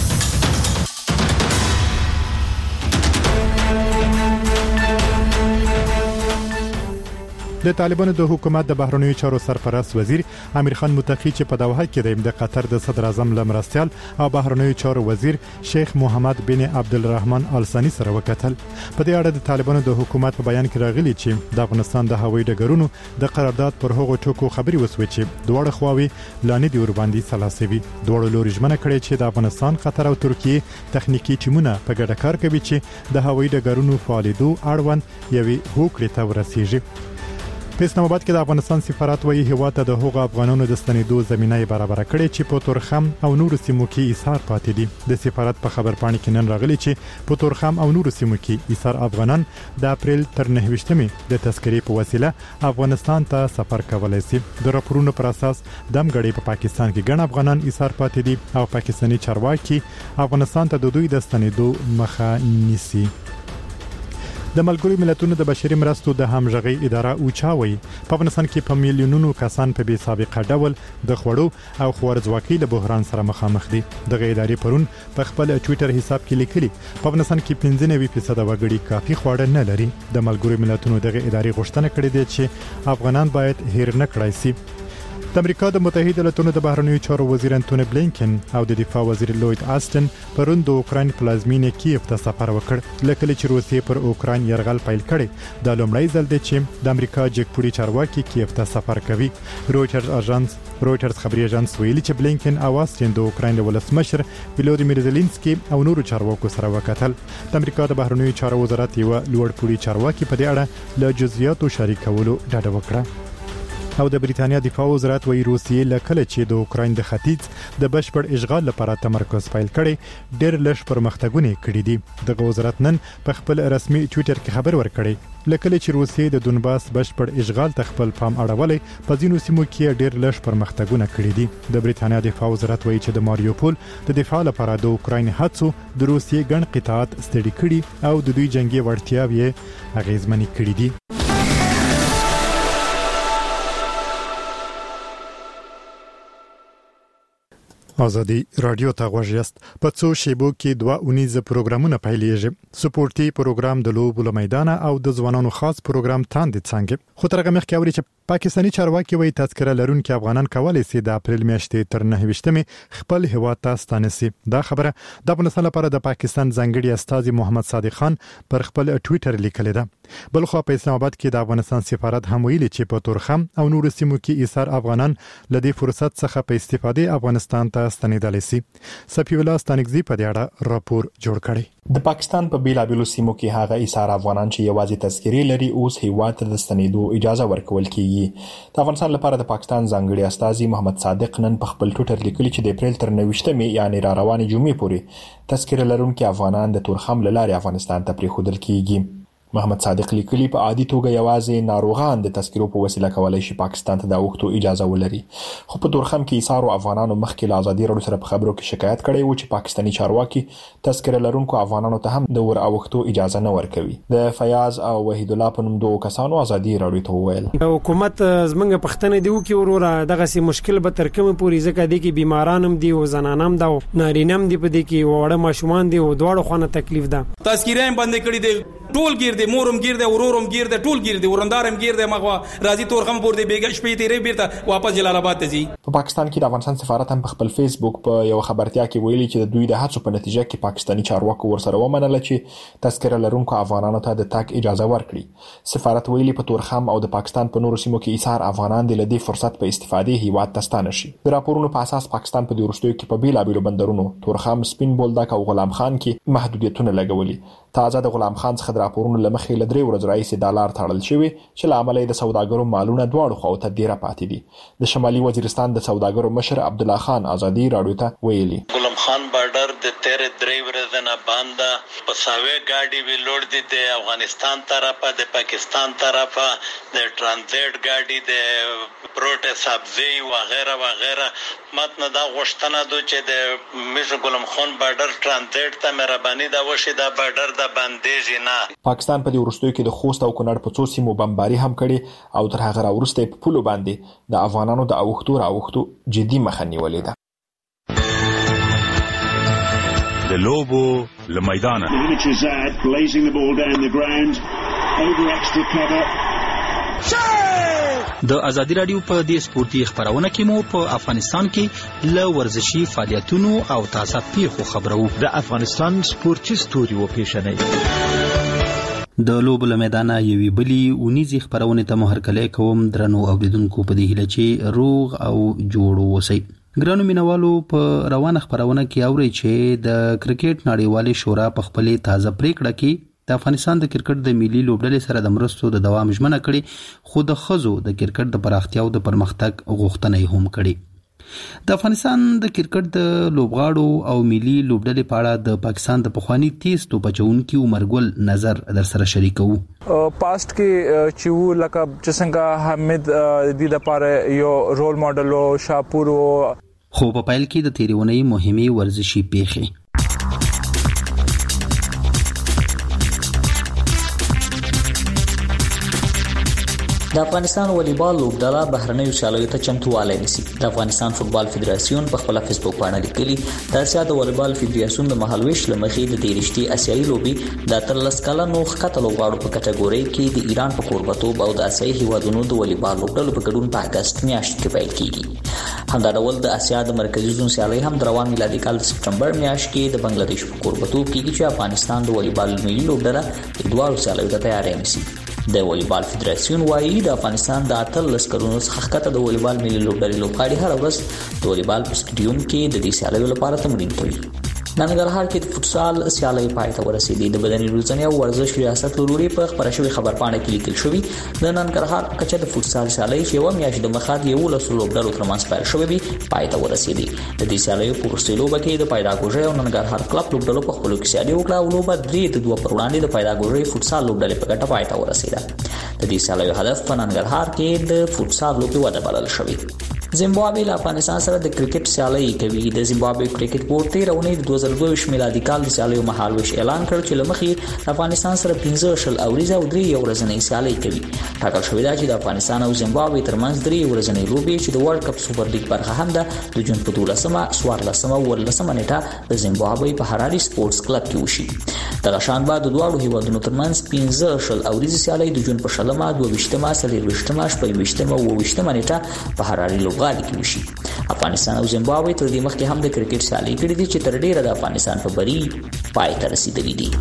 د طالبانو د حکومت د بهرنیو چارو سرپرست وزیر امیر خان متقی چې په دوحه کې د قطر د صدر اعظم لمرستیال او بهرنیو چارو وزیر شیخ محمد بن عبدالرحمن آل ثانی سره وکتل. په دې اړه د طالبانو د حکومت په بیان کې راغلي چې د افغانستان د هوایي ډګرونو د قرارداد پر هغو ټکو خبري وسوي چې دوه خواوي لاندې دی ور باندې سلاسوي. دوه لوري ژمنه کړې چې د افغانستان، قطر او ترکیه تخنیکی ټیمونه په ګډه کار کوي چې د هوایي ډګرونو فعالیدو اړوند یوې هوکړې ته ورسیږي. په اسلام آباد کې د افغانستان سفارت وایي هیواد ته د هغو افغانانو د ستنېدو زمینه برابر کړي چې په تورخم او نورو سیمو کې ایثار پاتې دي. د سفارت په خبرپاڼه کې نن راغلي چې په تورخم او نورو سیمو کې ایثار افغانان د اپریل تر 9 د تذکرې په وسیله افغانستان ته سفر کولای شي. د راپورونو پر اساس دمګړې په پاکستان کې ګڼ افغانان ایثار پاتې دي او پاکستاني چارواکي افغانستان ته د دوی د ستنېدو مخه نیسي. د ملګرو ملتونو د بشري مرستو د همغږي اداره اوچاوي په افغانستان کې په میلیونونو کسان په بې سابقه ډول د خوړو او خوارځواکۍ له بحران سره مخامخ دي. د ادارې پرون په خپل ټوئیټر حساب کې لیکلي په افغانستان کې 95% وګړي کافي خواړه نه لري. د ملګرو ملتونو د ادارې غوښتنه کړې ده چې افغانان باید هیر نه کړای شي. د امریکا د متحده ایالاتونو د بهرنیو چارو وزیر انټونی بلینکن او د دفاع وزیر لوید آستن پرون د اوکراین پلازمینې کیف ته سفر وکړ. لکه چې روسیې پر اوکراین یرغل پیل کړي د لومړی ځل دی چې د امریکا جګپوري چارواکي کیف ته سفر کوي. رويټرز خبري اژانس ویلي چې بلینکن او آستن د اوکراین ولسمشر ولودیمیر زيلنسکي او نورو چارواکو سره وکتل. د امریکا د بهرنیو چارو وزارت یو لوړپوړي چارواکي په دې اړه له جزئیاتو شریکولو ډاډ وکړه. او د بریتانیا دفاع وزارت وایي روسیې لکه چې د اوکراین د ختیځ د بشپړ اشغال لپاره تمرکز پیل کړي ډېر لږ پرمختګونه کړي دي. د وزارت نن په خپل رسمي ټوئیټر کې خبر ورکړي لکه چې روسیې د دونباس بشپړ اشغال ته خپل پام اړولې په ځینو سیمو کې ډېر لږ پرمختګونه کړي دي. د بریتانیا دفاع وزارت وایي چې د ماریوپول د دفاع لپاره د اوکراین هڅو د روسیې ګڼ قطاعات ستړي کړي او د دوی جنگي وړتیاوې اغیزمنې کړي دي. آزادی رادیو ته غوښیاست. په څو شیبو کې 2 پروګرامونه پیلېږي. سپورتي پروګرام د لوبو له میدان او د ځوانانو خاص پروګرام تاندې څنګه. خو ترغه مخکې اوري چې پاکستاني چارواکي وایي تذکره لرونکي افغانان کولای شي د اپریل میاشتې تر 9 خپل هیواد ته ستانه شي. دا خبره د افغانستان لپاره د پاکستان ځانګړي استاذ محمد صادق خان پر خپل ټوئیټر لیکلی ده. بلخو په اسلام آباد کې د افغانستان سفارت هم ویلي چې په تورخم او نورو سیمو کې ایثار افغانان لدی فرصت څخه په استفاده افغانستان ته ستنېدل شي. صفی الله ستانګزی په دې اړه راپور جوړ کړی. د پاکستان په بیلابیلو سیمو کې هغه ایثار افغانان چې یوازې تذکرې لري اوس هیواد ته د ستنېدو اجازه ورکول کیږي. د افغانستان لپاره د پاکستان ځانګړي استاذ محمد صادق نن په خپل ټوئیټر لیکلي چې د اپریل تر 9 یعنی را روانې جمعې پورې تذکرې لرونکي افغانان د تورخم له لارې افغانستان ته پریښودل کیږي. محمد صادق لیکلي په عادي توګه یوازې ناروغان د تذکرو په وسیله کولای شي پاکستان ته د اوښتو اجازه ولري. خو په تورخم کې ایثار افغانانو مخکې له ازادي راډیو سره په خبرو کې شکایت کړی و چې پاکستاني چارواکي تذکره لرونکو افغانانو ته هم د ور اوښتو اجازه نه ورکوي. د فیاض او وحید الله په نوم دوه کسانو ازادي راډیو ته وویل حکومت زمونږ پښتنې دی وکي وروره دغه سي مشکل به تر کومه پورې ځکه دی کې بیمارانم دي او زنانم دا نارینم دي په دې کې وړه ماشومان دي او دواړو خانه تکلیف ده. تذکره هم باندې کړی دی ټول گیر دی، مورم گیر دی، ورورم گیر دی، ټول گیر دی، ورندارم گیر دی، مغه راځي تورخم پور دی بیګ شپې تیرې بیرته واپس جلال آباد ته ځي. په پاکستان کې د افغانستان سفارت هم په خپل فیسبوک په یو خبرتیا کې ویلي چې د دوی د هڅو په نتیجه کې پاکستانی چارواکو ورسره ومنل چې تذکره لرونکو افغانانو ته د تګ اجازه ورکړي. سفارت ویلي په تورخم او د پاکستان په نورو سیمو کې ایثار افغانان د لدی فرصت په استفادې هیواد ته ستانه شي. د راپورونو په اساس پاکستان په وروستیو کې په بیلابیلو بندرونو تورخم، سپین بولدک او غلام خان کې محدودیتونه لګولي. تازه د غلام خان څخه د راپورونو لمخې ل 3 ورځې راځي د ډالر تړل شوی چې لامل د سوداګرو مالونه دواړو خو ته ډیره پاتې دي. د شمالي وزیرستان د سوداګرو مشر عبدالله خان ازادي راډیو ته ویلي غلام خان بارډر د 3 ورځې نه باندې په ساوي گاډي وی لوړ دي د افغانستان طرفه، د پاکستان طرفه، د ترانزیت گاډي، د پروټ سبزی و غیره و غیره. متن دا غوښتنه دوی چې د مشر غلام خان بارډر ترانزیت ته مهرباني دا وشي دا بارډر د باندې نه. پاکستان په دې وروستیو کې د خوست او کونړ په 2 سیمو بمباري هم کړي او تر هغه وروسته په پولو باندې د افغانانو د اوښتو جدي مخه نیولې ده. د لوبو لمیدانه د ازادي رادیو په دې سپورتي خبرونه کې مو په افغانستان کې ل ورزشي فعالیتونو او تازه پیښو خبرو. د افغانستان سپورتي ستوري و پیښنې د لوبو لمیدانه یوې بلی ونیزي خبرونه ته مهرکلې کوم درنو اوریدونکو په دې هیله چې روغ او جوړ اوسئ. ګرانو مینوالو په روانه خبرونه کې اوري چې د کرکټ نړیوالې شورا په خپل تازه پریکړه کې د افغانستان د کرکټ د ملي لوبډلې سره د مرستو د دوام ژمنه کړې، خو د ښځو د کرکټ د پراختیا او د پرمختګ غوښتنه یې هم کړې. د افغانستان د کرکټ د لوبغاړو او ملي لوبډلې په اړه د پاکستان د پخوانی تیز توپ چونکي عمرګل نظر در سره شریکو. پاست کې چې لکه چې څنګه حمید د لپاره یو رول ماډل او شاپور خو په پایل کې د تیریونی مهمه ورزشي پیښې. د افغانستان والیبال لوبډله بهرنیو سیالیو ته چمتووالی نیسي. د افغانستان فوتبال فدراسیون په خپل فیسبوک باندې لیکلي د اسیا د والیبال فدراسیون د مهالويش لمخې د دیرشتي اسیایي لوبي د 13 کلنو ښکته لوبغاړو په کټګوري کې د ایران په کوربتوب او د اسیایي هیوادونو د والیبال لوبډلو په ګډون په اگست میاشت کې پیل کیږي. همدا ډول د اسیا د مرکزي زون سیالي هم د روان میلادي کال د سپټمبر میاشت کې د بنگلاديش په کوربتوب کې چې افغانستان د والیبال ملي لوبډله د دوه سیالیو ته تیاری نیسي. د والیبال فدراسیون وايي د افغانستان د 13 کلونو څخه ښکته د والیبال ملي لوبډلې لوبغاړي هر ورځ د والیبال په سټډیوم کې د دې سیالیو لپاره تمرین کوي. ننګرهار کې د فوتسال سیالي پای ته ورسېدې. د بدني روزنې او ورزش ریاست لوري په خبره شوی خبرپاڼه کې لیکل شوی د ننګرهار کچه د فوتسال سیالي چې و میاشت د مخاد یو لسو لوبډلو ترمنځ پیل شوی پای ته ورسېدې. د دې سیالي په وروستي لوبه کې د پیداګوژي او ننګرهار کلب لوبډلو په خپل کې سیالي وکړه او لوبه 3-2 پر وړاندې د پیداګوژي فوتسال لوبډلې په ګټه پای ته ورسېده. د دې سیالي هدف په ننګرهار کې د فوتسال لوبي وده بلل شوی. زیمبابوې له افغانستان سره د کرکټ سیالي کوي. د زیمبابوې کرکټ بورډ 13 د 2022 میلادي کال د سیالیو مهالويش اعلان کړ چې لمخې افغانستان سره 15 اوریزه او 3 ورځنۍ سیالي کوي. ټاکل شوی دا چې د افغانستان او زیمبابوې ترمنځ 3 ورځنۍ لوبي چې د ورلد کپ سوپر لیګ برخه هم ده د جون په 12مه، 14مه او 15مه نیټه د زیمبابوې په هراري سپورتس کلب کې وشي. د غشان بعد د دوه هیوادونو ترمنځ 15 اوریزه سیالي د جون په 16مه، 22مه، 23مه، 28مه او 28مه نیټه په هراري لوبغالي کې وشي. افغانستان او زیمبابوې تر دې مخکې هم د کرکټ سیالي کړې دي چې تر ډیره د افغانستان په بری پای ته رسیدلې دي.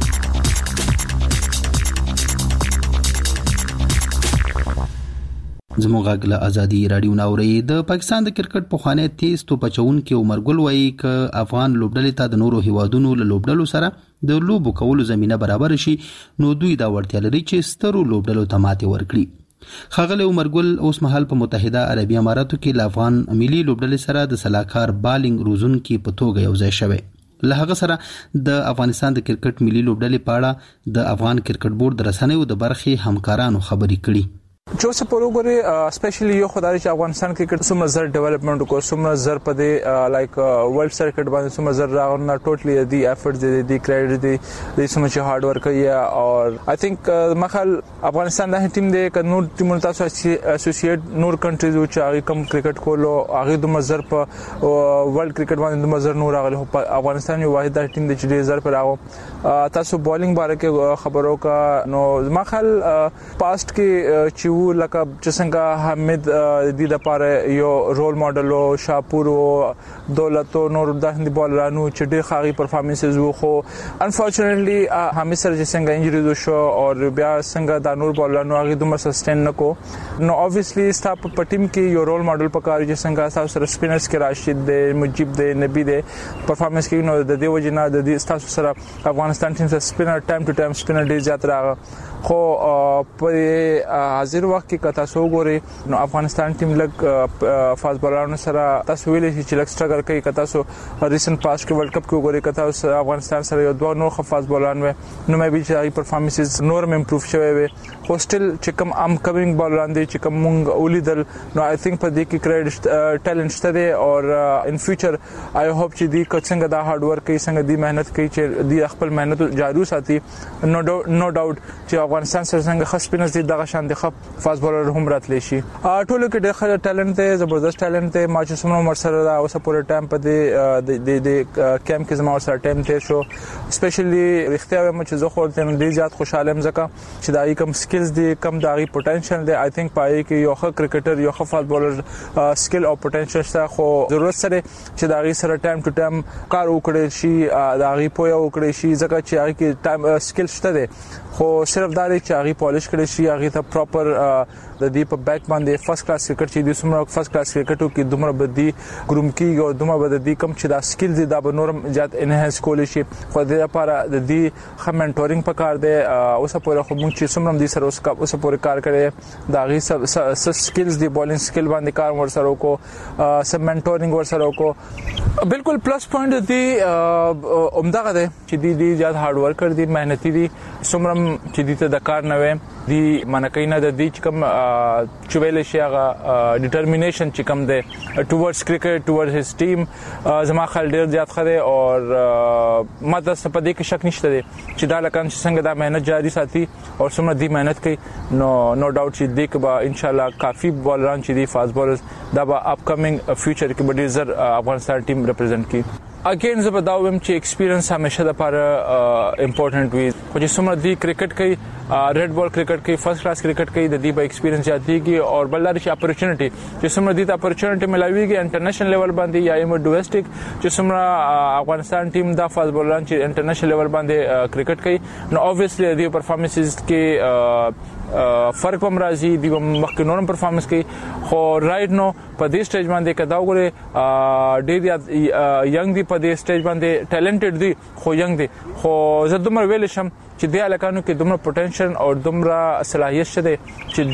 زموږ غږ له ازادي رادیو ناوړي. د پاکستان د کرکټ په خوانې تیز توپ چونکي عمرګل وایي ک افغان لوبډلې ته د نورو هیوادونو له لوبډلو سره د لوبو کولو زمينه برابر شي نو دوی دا وړتیا لري چې سترو لوبډلو ته ماتې ورکړي. خاغلی عمرګل اوس مهال په متحده عربی اماراتو کې د افغان ملي لوبډلې سره د سلاکار بالینګ روزونکي په توګه یو ځای شوی. له هغه سره د افغانستان د کرکټ ملي لوبډلې په اړه د افغان کرکټ بورډ د رسنیو د برخې همکارانو خبرې کړي. جو څه پروګوري اسپیشلی یو خدای چې افغانستان کرکټ سم زر ډیولپمنٹ کو سم زر په دې لایک ورلد سرکټ باندې سم زر راغونه ټوټلی دی ایفورټ دی کریډټ دی سم چې هارد ورک کوي او آی تھنک مخال افغانستان د ټیم دی ک نور ټیمونو تاسو اسوسییټ نور کنټریز چې هغه کم کرکټ کولو هغه د مزر په ورلد کرکټ باندې د مزر نور راغلی افغانستان یو واحد ټیم دی چې زر پر راغو تاسو بولینګ باره کې خبرو کا نو مخال پاست کې چې لکه چې څنګه حمید د لپاره یو رول ماډل او شاپور او دولت او نور د هندي بالرانو چې ډېر ښه پرفارمنسز وو خو انفورچونټلی حمید سره چې څنګه انجری شو او بیا څنګه د نور بالرانو هغه دومره سسټین نکو نو obviously سټاپ په ټیم کې یو رول ماډل پکار چې څنګه تاسو سره سپینرز کې راشد دی مجيب دی نبی دی پرفارمنس کې نو د دې وجنه د دې تاسو سره افغانستان ټیم سره سپینر ټایم ټو ټایم سپینر ډیر زیات راغ خو په حاضر وخت کې کتا سو ګوري نو افغانستان ټیم لګ فاست بالرانو سره تاسو ویلې چې لګ سټرګل کوي کتا سو ریسنت پاس کې ورلد کپ کې ګوري کتا افغانستان سره یو دوه نور فاست بالران و نو مې به چې پرفارمنسز نور امپروف شوی وي خو سټل چې کوم ام کمینګ بالران دي چې کوم مونږ اولیدل نو آی تھنک په دې کې کریډټ ټیلنټ شته دي او ان فیوچر آی هوپ چې دې څنګه دا هارد ورک کوي څنګه دې مهنت کوي چې دې خپل مهنت جارو ساتي نو ډاوټ چې افغانستان سره څنګه خصپینس دي دغه شان د خپ فاست بالر هم راتلی شي ټولو کې ډېر ټیلنټ دی زبردست ټیلنټ دی ما چې څومره عمر سره دا اوسه پورې ټایم په د کیمپ کې زما سره ټایم تیر شو سپیشلی رښتیا وایم چې زه خو ډېر زیات خوشاله یم ځکه چې دا کوم سکلز دي کم دا پوتنشل دی آی تھنک پای کې یو ښه کرکټر یو ښه فاست بالر سکل او پوتنشل شته خو ضرورت سره چې دا سره ټایم ټو ټایم کار وکړي شي دا پوهه وکړي شي ځکه چې هغه کې ټایم سکل شته دی خو صرف دا چې هغه پالیش کړي شي هغه ته پراپر د دې په بیک باندې فرست کلاس کرکټ چې د سمره فرست کلاس کرکټو کې دومره بدی ګروم کیږي او دومره بدی کم چې دا سکل دي دا به نورم زیات انهانس کول شي خو د لپاره د دې خم منټورینګ پکار دی اوسه پورې خو موږ چې سمره دي سره اوسه پورې کار کړي دا غي سب سکلز دی بولینګ سکل باندې کار ور سره وکړو سب منټورینګ ور سره وکړو بالکل پلس پوینټ دی عمدغه دی چې دی زیات هارد ورکر دي مهنتي دي سمره چې دې ته د کار نه وي دی منکینه د دې کوم چویل شي هغه ډیټرمینیشن چې کوم دی ټوورډز کرکټ ټوورډز هیز ټیم زما خل ډیر زیات خره او ماته سپدې کې شک نشته دی چې دا لکان چې څنګه دا مهنت جاری ساتي او سمره دی مهنت کوي نو ډاوټ چې دې کې به ان شاء الله کافي بالران چې دی فاست بالرز دا به اپ کمینګ فیوچر کې به ډیر افغانستان ټیم ریپرزینټ کوي اگین زه به دا وایم چې ایکسپیرینس همیشه د لپاره امپورټنت وي خو چې څومره دی کرکټ کوي ریډ بال کرکټ کوي فرست کلاس کرکټ کوي د دې به ایکسپیرینس زیاتېږي او بلدار شي اپورچونټي چې څومره دی ته اپورچونټي ملاويږي انټرنیشنل لیول باندې یا ایم ډومېسټک چې څومره افغانستان ټیم د فاست بالران چې انټرنیشنل لیول باندې کرکټ کوي نو اوبویسلی د پرفارمنسز کې فرق هم راځي دی مخکې نورم پرفارمنس کوي خو رائټ نو په دې سټیج باندې کدا وګوره ډېر ینګ دی په دې سټیج باندې ټیلنټډ دی خو ینګ دی خو زه دومره ویل شم چې د الکانو کې دومره پوتنشل او دومره صلاحیت شته چې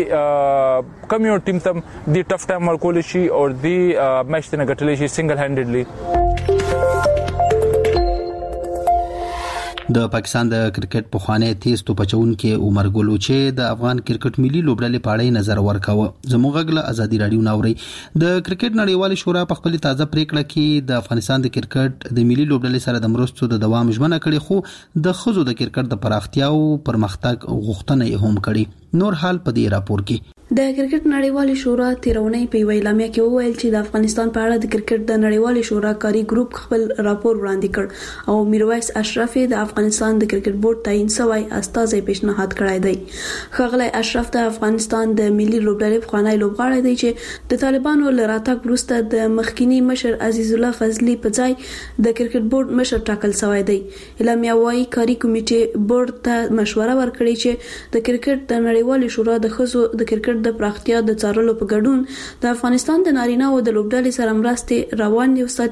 دی کم یو ټیم تم دی ټف ټایم ورکول شي او دی میچ ته غټل شي سنگل هینډډلی د پاکستان د کرکټ په خوانه تیز تو پچون کې عمر ګلو چې د افغان کرکټ ملي لوبډلې پاړې نظر ورکاوه زموږ غل ازادي رادیو ناوري د کرکټ نړیوال شورا په خپل تازه پریکړه کې د افغانستان د کرکټ د ملي لوبډلې سره د مرستو د دوام ژمنه کړې خو د خزو د کرکټ د پراختیا او پرمختګ غوښتنه هم کړې نور حال په دې راپور کې د کرکټ نړیوال شورا تیرونې په ویلامیا کې وویل چې د افغانستان په اړه د کرکټ د نړیوال شورا کاری ګروپ خپل راپور وړاندې کړ او میرویس اشرف د افغانستان د کرکټ بورډ تعین شوی استازي پیشنهاد کړی دی خغلی اشرف د افغانستان د ملي لوبډلې خوانی لوبغاړی دی چې د طالبانو لراتګ وروسته د مخکینی مشر عزیز الله فضلی په ځای د کرکټ بورډ مشر ټاکل شوی دی اعلامیه وايي کاری کمیټه بورډ ته مشوره ورکړي چې د کرکټ د نړیوال شورا د خزو د کرکټ د پراختیا د څارلو په ګډون د افغانستان د نارینه او د لوبډلې سره مرستې روان دي وساتي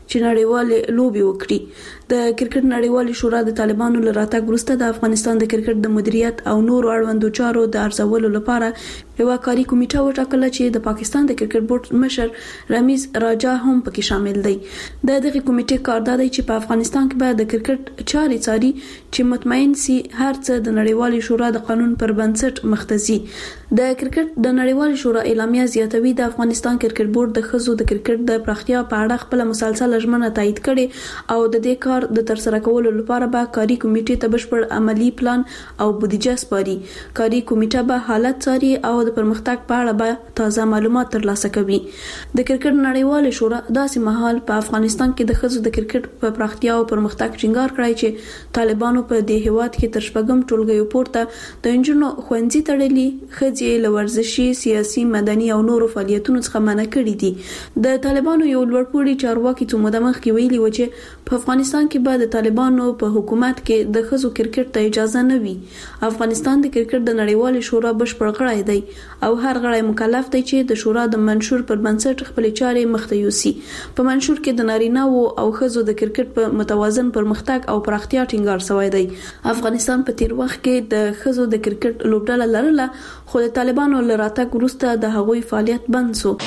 چې نړیوال لوبي وکړي. د کرکټ نړیوال شورا د طالبانو لراته ګرسته د افغانستان د کرکټ د مدیریت او نور اړوندو چارو د ارزولو لپاره یو کاري کمیټه وټاکله چې د پاکستان د کرکټ بورډ مشر رمیز راجا هم پکې شامل دی. د دغه کمیټې کار دی چې په افغانستان کې به د کرکټ چاري څاري چې مطمئن سي هر څه د نړیوال شورا د قانون پر بنسټ مختزي. د کرکټ د نړیوال شورا اعلامیه زیاتوي د افغانستان کرکټ بورډ د خزو د کرکټ د پراختیا په اړه خپل مسلسل ژمنه تایید کړي او د دې کار د ترسره کولو لپاره به کاري کمیټې ته بشپړ عملی پلان او بودیجه سپاري. کاري کمیټه به حالت څاري او د پرمختګ په اړه به تازه معلومات ترلاسه کوي. د کرکټ نړیوال شورا داسې مهال په افغانستان کې د خزو د کرکټ په پراختیا او پرمختګ ټینګار کړی چې طالبانو په دې هیواد کې تر شپږم ټولګیو پورته د انجونو خوندزي تړلي خځې لورزشي سیاسي مدني او نورو فعالیتونو څخه منع کړي دي. د طالبانو یو لوړپوړي چارواکي څو موده مخکې ویلي و چې په افغانستان کې به د طالبانو په حکومت کې د خزو کرکټ ته اجازه نه وي. افغانستان د کرکټ د نړیوال شورا بشپړ غړی دی او هر غړی مکلف دی چې د شورا د منشور پر بنسټ خپل چارې مخته یوسي. په منشور کې د نارینه او خزو د کرکټ په متوازن پرمختګ او پراختیا ټینګار شوی دی. افغانستان په تیر وخت کې د خزو د کرکټ لوبډله لرله خو د طالبانو لراته ګروسته د هغوی فعالیت بند شو.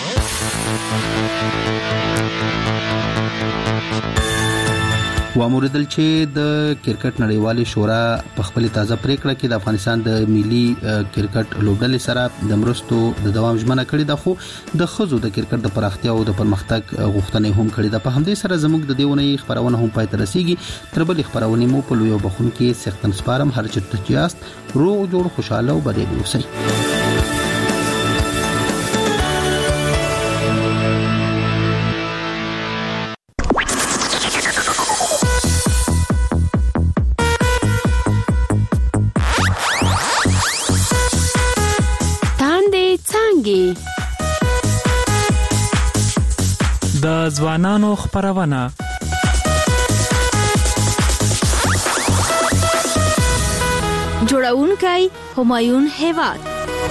واموردل چې د کرکټ نړیوال شورا په خپل تازه پریکړه کې د افغانستان د ملي کرکټ لوبډلې سره د مرستو د دوام ژمنه کړې ده، خو د خزو د کرکټ د پراختیا او د پرمختګ غوښتنې هم کړې ده. په همدې سره زموږ د دیونه خبرونه هم پای ته رسیږي. تر بل خبرونه مو په لوی بخون کې سختن سپارم. هر چېرته چې یاست روغ جوړ خوشاله او بریالي اوسئ. د ځوانانو خبرونه جوړونکي همایون هیواد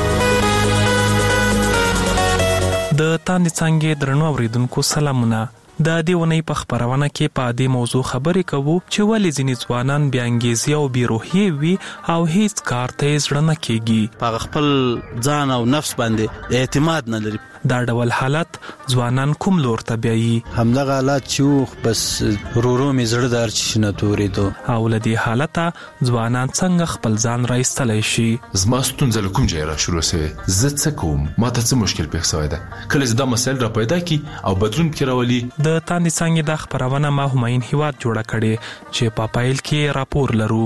د تاندې څنګه درنو اوریدونکو سلامونه. د دیونی په خبرونه کې په دې موضوع خبرې کوو چې ولې ځینې ځوانان بې انګیزې او بې روحیې وي او هیڅ کار ته یې زړه نه کېږي. په خپل ځان او نفس باندې اعتماد نه لري. دا ډول حالت ځوانان کوم لور ته بیایي؟ همدغه حالت چې بس رورو می زړه دار چې نه تورېدو. او لدی حالت ځوانان څنګه خپل ځان راایستلی شي؟ زما ستونزه له کوم ځای را شروع شوه؟ زه څه کوم؟ ماته څه مشکل پیښ شوی ده؟ کله چې دا مسایل را پیدا کی او بدلون کې راولي. د تاندې څنګه د خبرونه ما همایون هیواد جوړه کړي چې په پایل کې راپور لرو.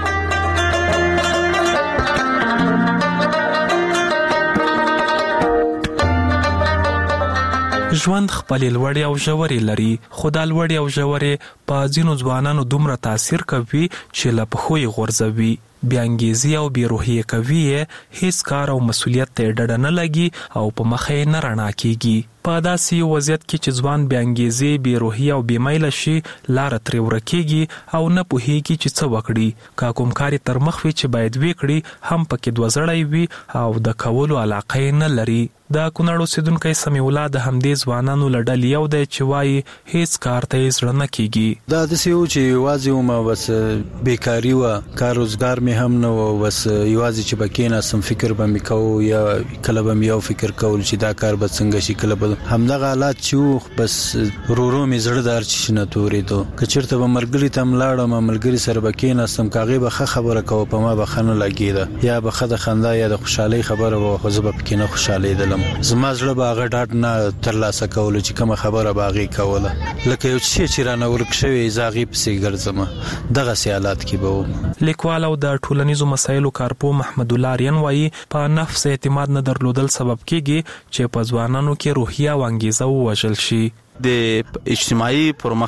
ژوند خپل لوړې او ژورې لري، خو دا لوړې او ژورې په ځینو ځوانانو دومره تاثیر کوي چې له پښو یې غورځوي. بې انګیزې او بې روحیې کوي، هیڅ کار او مسؤلیت ته ډډه نه لګي او په مخه یې نه رڼا کېږي. په داسې یو وضعیت کې چې ځوان بې انګیزې، بې روحیې او بې میله شي، لاره ترې ورکېږي او نه پوهېږي چې څه وکړي. که کوم کار تر مخ وي چې باید وکړي هم پکې دوزړی وي او د کولو علاقه یې نه لري. د کونړ اوسېدونکی سمیع الله د همدې ځوانانو له ډلې یو دی چې وایي هیڅ کار ته یې زړه نه کېږي. دا داسې و چې یوازې ومه بس بېکاري وه، کار روزګار مې هم نه و، بس یوازې چې به کېناستم فکر به مې کوو یا کله به مې یو فکر کول چې دا کار به څنګه شي، کله به همدغه حالات چې و بس رورو مې زړه دار چې نه تورېدو. که چېرته به ملګري ته هم لاړم، ملګري سره به کېناستم، که هغې به ښه خبره کوه په ما به ښه نه لګېده، یا به ښه د خندا یا د خوشحالۍ خبره وه، خو زه به پکې نه خوشحالېدلم. زما زړه به هغه ډاډ نه ترلاسه کولو چې کومه خبره به هغې کوله، لکه یو شی چې رانه ورک شوی زه هغې پسې ګرځم. دغسې حالات کې به وم. لیکوال او د ټولنیزو مسایلو کارپوه محمد الله آریان وایي په نفس اعتماد نه درلودل سبب کېږي چې په ځوانانو کې روحیه او انګیزه ووژل شي. د اجتماعي پرمختګ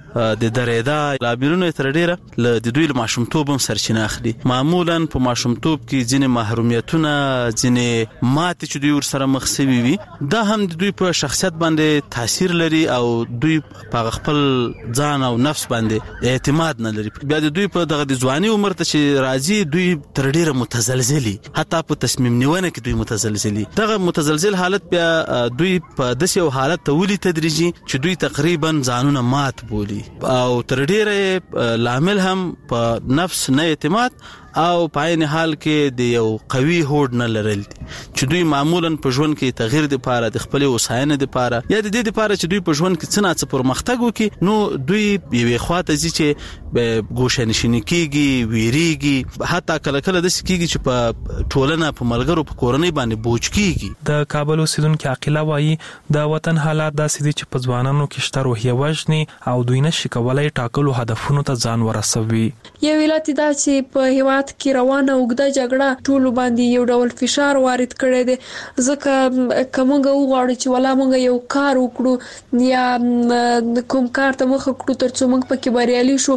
د درېدا لاملونه تر ډیره د دوی له ماشومتوب هم سرچینه اخلي. معمولا په ماشومتوب کې ځینې محرومیتونه، ځینې ماتې چې دوی ورسره مخ شوي وي، دا هم د دوی په شخصیت باندې تاثیر لري او دوی په خپل ځان او نفس باندې اعتماد نه لري. بیا د دوی په دغه د ځواني عمر ته چې راځي دوی تر ډیره متزلزلي، حتی په تصمیم نیونه کې دوی متزلزلي. دغه متزلزل حالت بیا دوی په داسې یو حالت ته ولي تدریجي چې دوی تقریبا ځانونه مات بولي او تر ډیره لامل هم په نفس نه اعتماد او په عین حال کې د یو قوي هوډ نه لرل چې دوی معمولا په ژوند کې تغییر د پاره د خپل وساینه د پاره یا د دې د پاره چې دوی په ژوند کې څه نه څه پرمختګ وکړي، نو دوی یوې خواته ځي چې به ګوښنشینی کیږي، ویریږي، حتی کله کله د سکیږي چې په ټولنه په ملګرو په کورنۍ باندې بوج کیږي. د کابل اوسیدونکو عقیله وایي د وطن حالات داسې دي چې په ځوانانو کې شته روحیه وژني او دوی نشي کولای ټاکلو هدفونو ته ځان ورسوي. یو علت دا چې په هیواد کې روانه اوږده جګړه ټول باندې یو ډول فشار وارد کړی دی، ځکه کومګه وغواړي چې ولا موږ یو کار وکړو یا کوم کار ته مخ کړو ترڅو موږ پکې بریالي شو،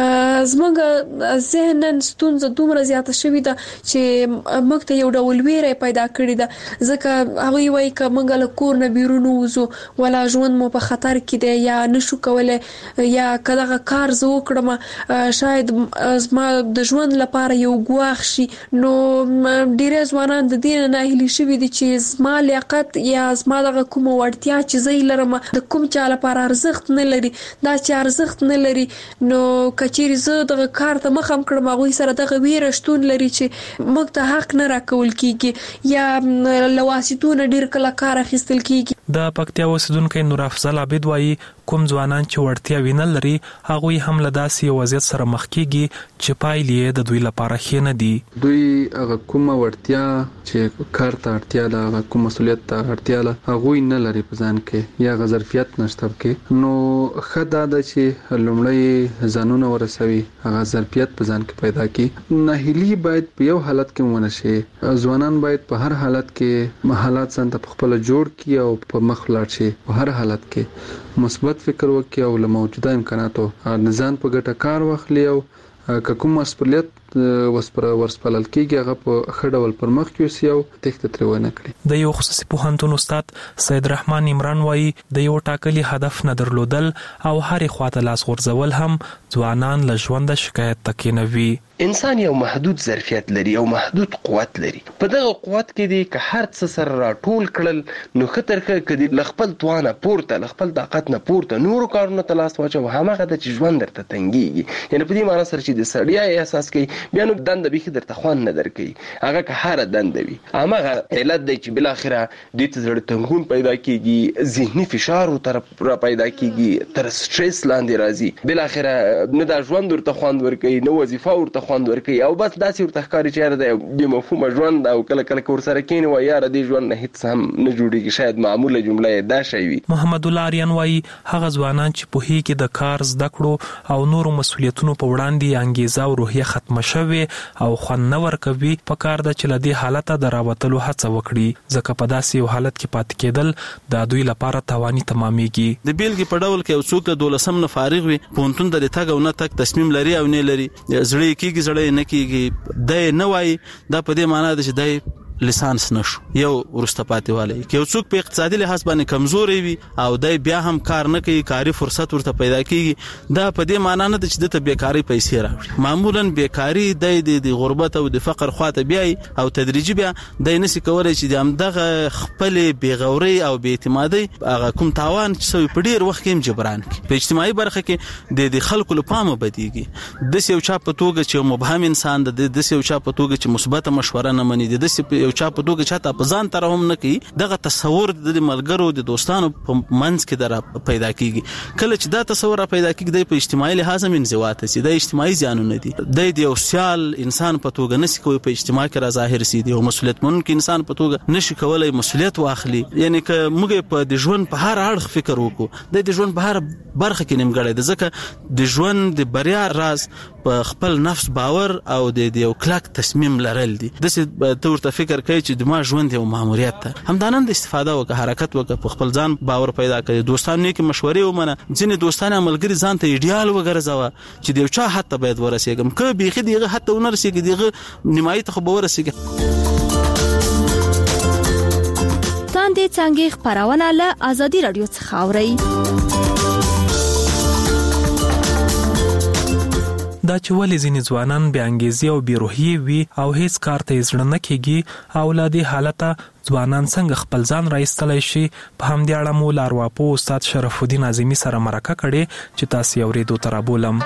زموږ ذهنن ستونزه دومره زیاته شوې ده چې موږ ته یو ډول ویره پیدا کړې ده، ځکه هغه وایي چې موږ له کور نه بیرون وځو ولا ژوند مو په خطر کې دی یا نشو کولای یا کله کار زه وکړم شاید زما د ژوند لپاره یو ګواښ شي. نو ډیره ځوانان د دې نه هیلي شوي دي چې زما لیاقت یا زما دغه کومه وړتیا چې زه لرم د کوم چا لپاره ارزښت نه لري، دا چې ارزښت نه لري نو کچېرې زه دغه کار ته مخ هم کړم هغوی سره دغه ویره شتون لري چې موږ ته حق نه راکول کیږي یا له واسطو ډیر کله کار اخیستل کیږي. د پکتیا اوسیدونکو نور افضل عابد وایي کوم ځوانان چې وړتیا وینل لري هغوی هم له داسې وضعیت سره مخ کیږي چې پایلې د دوی لپاره ښې نه دي. دوی هغه کومه وړتیا چې کار ته اړتیا ده، هغه کوم مسولیت ته اړتیا ده، هغوی نه لري په ځان کې یا ظرفیت نشته کې. نو ښه دا ده چې لومړی ځانونه ورسوي، هغه ظرفیت په ځان کې پیدا کړي. ناهیلي باید په یو حالت کې ونه شي، ځوانان باید په هر حالت کې حالات ځان ته خپل جوړ کړي او په مخ لاړ شي. په هر حالت کې مثبت فکر وکړي او له موجوده امکاناتو ځان په ګټه کار واخلي او که کوم مسؤلیت ورسپارل کېږي هغه په ښه ډول پر مخ یوسي او تېښته ترې ونه کړي. د یو خصوصي پوهنتون استاد سید رحمان عمران وایي د یو ټاکلي هدف نه درلودل او هرې خواته لاس غورځول هم ځوانان له ژونده شکایت ته کېنوي. انسان یو محدود ظرفیت لري او محدود قوت لري. په دغه قوت کې دی که هر څه سره راټول کړل نو خطر کدي لخپل توانه پورته لخپل طاقت نه پورته نورو کارونو ته لاس واچو، همغه د ژوند درته تنګيږي. یعنی په دې معنی سره چې د سړیا احساس کوي بیا نو دنده به خدای ته خوان نه درکې، هغه که هر دنده وي همغه علت دی چې بل اخره د زړه تنګون پیدا کیږي، ذهني فشار تر پیدا کیږي، تر سټرس لاندې راځي، بل اخره نه د ژوند ورته خوان ورکې، نو وظیفه ورته خوند ورکي او بس داسې ورته ښکاري چې یاره د مفهومه ژوند او کله کله کور سره کېني وایي یاره دې ژوند نه هیڅ هم نه جوړېږي. شاید معموله جمله یې دا شی وي. محمد الله آریان وایي هغه ځوانان چې پوهیږي د کار زده کړو او نورو مسولیتونو په وړاندې انګیزه او روحیه ختمه شوې او خوند نه ورکوي، په کار ده چې له دې حالته د راوتلو هڅه وکړي، ځکه په داسې یو حالت کې پاتې کېدل د دوی لپاره تاواني تمامېږي. د بیلګې په ډول کې یو څوک د 12 نه فارغ وي، پوهنتون ته د تګ او نه تګ تصمیم لري او نه لري، زړه کېږي زړه نه کېږي، دی نه وایي دا په دې معنی ده چې دی لیسانس نشو یو ورسته پاتې والی. که یو څوک په اقتصادي لحاظ باندې کمزوري وي او دای بیا هم کار نه کوي، کاري فرصت ورته پیدا کیږي، دا په دې معنی نه ده چې د بیکاری پیسې راوړي. معمولا بیکاری د غربت او د فقر خواته بیاي او تدریجي بیا د نسی کولای چې د همدغه خپل بیغوري او بیاعتمادي هغه کوم تاوان چې سوي په ډیر وخت کې جبران کی. په اجتماعي برخه کې د خلکو لپاره بدیږي، د یو چا په توګه چې مبهم انسان د یو چا په توګه چې مثبت مشوره نه مني، د یو چا په توګه چاته په ځان تر هم نه کوي، دغه تصور د ملګرو د دوستانو په منځ کې در پیدا کیږي. کله چې دا تصور پیدا کیږي د په اجتماعي لحاظ هم انزوات سي، د اجتماعي زیانونه دي، د یو سیال انسان په توګه نشي کوي په اجتماع کې را ظاهر سي، د مسؤلیت منونکي انسان په توګه نشي کولای مسؤلیت واخلي. یعنی که موږ په د ژوند په هر اړخ فکر وکړو، د ژوند په هر برخه کې نیمګړی ده، ځکه د ژوند د بریا راز په خپل نفس باور او د یو کلک تصمیم لرل دي. د څه تور ته فکر فکر کوي چې د ما ژوند یو ماموریت ده همدانن د استفاده وکړه حرکت وکړه په خپل ځان باور پیدا کړي دوستانو کې مشورې ومنه ځینې دوستانه عملګری ځان ته ایډیال وګرځاوه چې د یو چا حتی باید ورسېږم که بیخي دیغه حتی ونرسېږي دیغه نیمایي ته خو به ورسېږي تاندې څنګه خبرونه له آزادي رادیو څخه اورئ دا چې ولې ځینې ځوانان بې انګیزې او بې روحیې وي او هیڅ کار ته یې زړه نه کېږي او له دې حالته ځوانان څنګه خپل ځان راایستلی شي په همدې اړه مو له ارواپوه استاد شرف الدین اعظمي سره مرکه کړې چې تاسې یې اورېدو ته رابولم.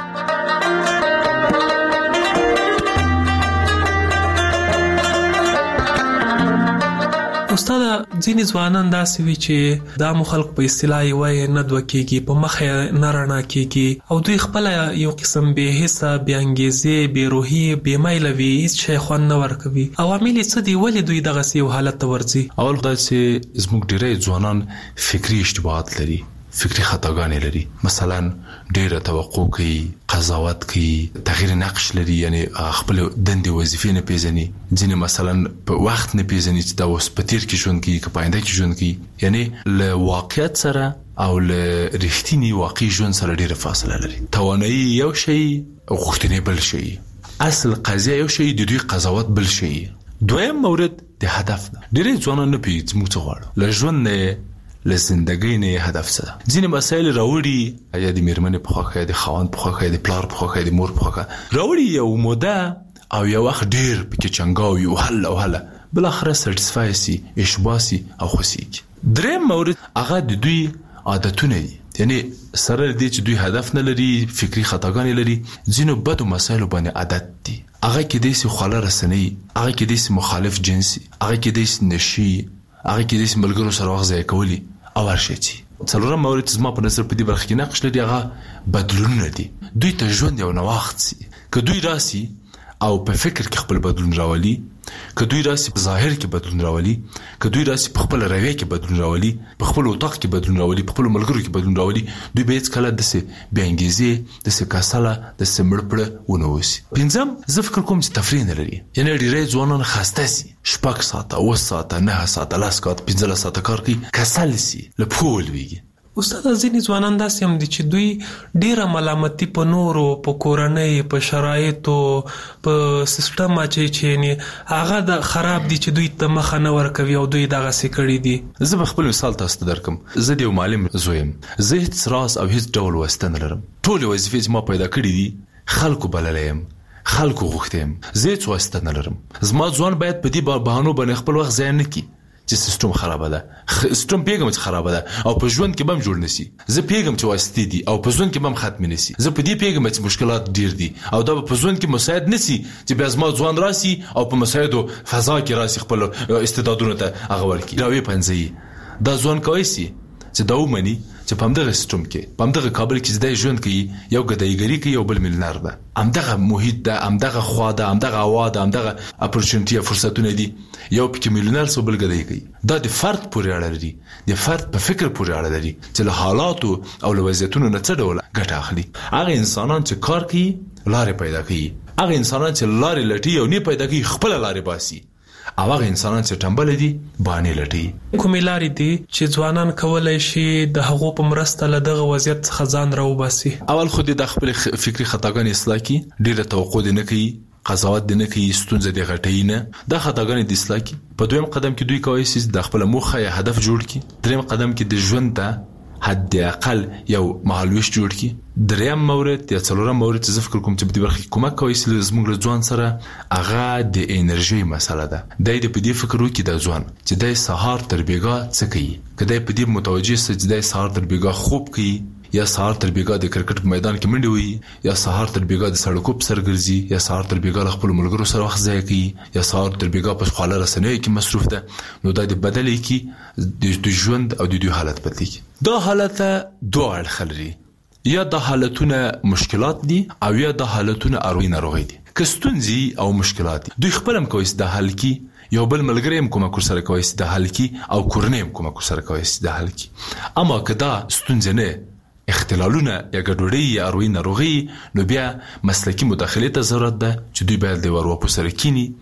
استاد ځینې ځوانان داسې وي چې دا مو خلق په اصطلاح یې وایي نه دوه کېږي په مخ یې نه رڼا کېږي او دوی خپله یو قسم بې حسه بې انګیزې بې روحي بې میله وي هېڅ شی خوند نه ورکوي. عوامل یې څه دي ولې دوی دغسې یو حالت ته ورځي؟ اول خدای چې زموږ ډېری ځوانان فکري اشتباهات لري فکري خطاګانې لري مثلا ډېره توقع کوي قضاوت کوي تغییر نقش لري یعنی خپل دندې وظیفې نه پیژني ځینې مثلا په وخت نه پیژني چې دا اوس په تیر کې ژوند کوي که په آینده کې ژوند کوي یعنی له واقعیت سره او له رښتیني واقعي ژوند سره ډېره فاصله لري. توانایي یو شی غوښتنې بل شی اصل قضیه یو شی د دوی قضاوت بل شی. دویم مورد د هدف ده ډېری ځوانان نه پوهېږي چې موږ څه غواړو له ژوند نه له زندګۍ نه هدف څه ده. ځینې مسایل راوړي یا د میرمنې په خوښه یا د خاوند په خوښه یا د پلار په خوښه یا د مور په خوښه راوړي یو موده او یو وخت ډېر پکې چنګاوي او هله بالاخره سټسفای سي اشباه سي او خوشیږي. دریم مورد هغه د دوی عادتونه دي یعنی سره دې چې دوی هدف نه لري فکری خطاګانې لري ځینو بدو مسایلو باندې عادت دي هغه کې دې خواله رسنۍ هغه کې دې مخالف جنسي هغه کې دې نشي هغه کې دې ملګرو سره وخت ضایع کولی او ورشي. څلورم مورد زما په نظر په دې برخه کې نقش لري هغه بدلونونه دي. دوی ته ژوند یو نوښت سي که دوی راسي او په فکر کې خپل بدلون راولي که دوی راسي په ظاهر کې بدلون راولي که دوی راسي په خپل رویه کې بدلون راولي په خپل اطاق کې بدلون راولي په خپل ملګرو کې بدلون راولي دوی به هیڅ کله داسې بې انګیزې داسې کسله داسې مړپړه ونه اوسي. پنځم زه فکر کوم چې تفریح نه لري یعنی ډېری ځوانان خسته سي 6 ساعته 8 ساعته 9 ساعته 10 ساعته 15 ساعته کار کوي کسل سي له پښو ولوېږي. استاد ځینې ځوانان داسې هم دي چې دوی ډېره ملامتي په نورو په کورنۍ په شرایطو په سیستم اچوي چې هغه د خراب دي چې دوی ته مخه نه ورکوي او دوی دغسې کړي دي. زه به خپل مثال تاسو ته درکم. زه د یو معلم زوی یم زه هېڅ راز او هېڅ ډول واسطه نه لرم ټولې وظیفې چې ما پیدا کړي دي خلکو بللی یم خلکو غوښتی یم زه هېڅ واسطه نه لرم. زما ځوان باید په دې بهانو باندې خپل وخت ضایع نه کړي چې سیستم خرابه ده سیستم پیغام چې خرابه ده او په ژوند کې بم جوړ نشي. زه پیغام چې واسطې دي او په ژوند کې بم ختم نشي. زه په دې پیغام چې مشکلات ډیر دي او دا په ژوند کې مساعد نشي چې بیا زما ځوان راسي او په مساعدو فضا کې راسي خپل استعدادونه ته هغه ورکی راوي پنځي دا ځوان کوي چې دا ومني چې په همدغه سیستم کې په همدغه کابل کې زده ژوند کوي یو ګدایګری کوي یو بل ملنار ده همدغه محیط ده همدغه خوا ده همدغه هوا ده همدغه اپورچونټي فرصتونه دي یو پکې ملنار سو بل ګدای کوي. دا د فرد پورې اړه لري د فرد په فکر پورې اړه لري چې له حالاتو او له وضعیتونو نه څه ډول ګټه اخلي. هغه انسانان چې کار کوي لارې پیدا کوي هغه انسانان چې لارې لټي او نه پیدا کوي خپل لارې باسي او هغه انسانان چې ټمبل دي باندې لټي. کومې لارې دي چې ځوانان کولای شي د هغو په مرسته له دغه وضعیت څخه ځان راوباسي؟ اول خو د خپل فکری خطاګانې اصلاح کړي ډېره توقع دې نه کوي قضاوت دې نه کوي ستونزه دې غټوي نه دا خطاګانې دې اصلاح کړي. په دویم قدم کې دوی کولی شي د خپل موخه یا هدف جوړ کړي. دریم قدم کې د ژوند ته حد اقل یو مهالویش جوړ کړي. دریم مورد یا څلورم مورد چې زه فکر کوم چې په دې برخه کې کومک کوي چې زموږ له ځوان سره هغه د انرژي مسله ده. دی د په دې فکر وکړي د ځوان چې دی سهار تر بیګا څه کوي که دی په دې متوجه سي چې دی سهار تر بیګا خوب کوي یا سهار تر بیګا د کرکټ په میدان کې منډه وي یا سهار تر بیګا د سړکو په سر ګرځي یا سهار تر بیګا خپل ملګرو سره وخت ضایع کوي یا سهار تر بیګا په خواله رسنیو کې مصروف ده نو دا د بدلې کې د ژوند او د دوی حالت بدلېږي. دا حالت دوه اړخ لري یا د حالتونه مشکلات دي او یا د حالتونه اروي ناروغي دي. که ستونزې او مشکلات دي دوی خپل هم کوي د حل کې یو بل ملګری هم کومک سره کوي د حل کې او کورنۍ هم کومک سره کوي د حل کې. اما که دا ستونزې نه اختلالونه یا ګډوډي یا اروي ناروغي نو بیا مسلکی مداخله ته ضرورت ده چې دوی باید د ورواپو سره کینی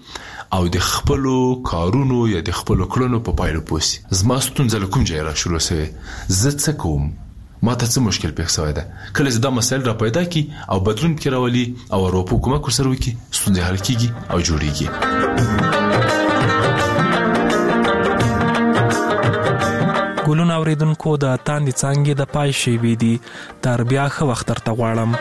او د خپل کارونو یا د خپل کړنو په پایله پوسی. زما ستونزه کوم ځای را شروع شوه، زه څه کوم، ما ته څه مشکل پیښ شوی ده. کله چې دا مسایل را پیدا کی او بدلون کې راولي او اروپا کومک سره وکي، ستونزې حل کیږي او جوړیږي. ګلون اوریدونکو د تاندې څنګه د پای شی وی دي تر بیا خو وخت ترته غواړم.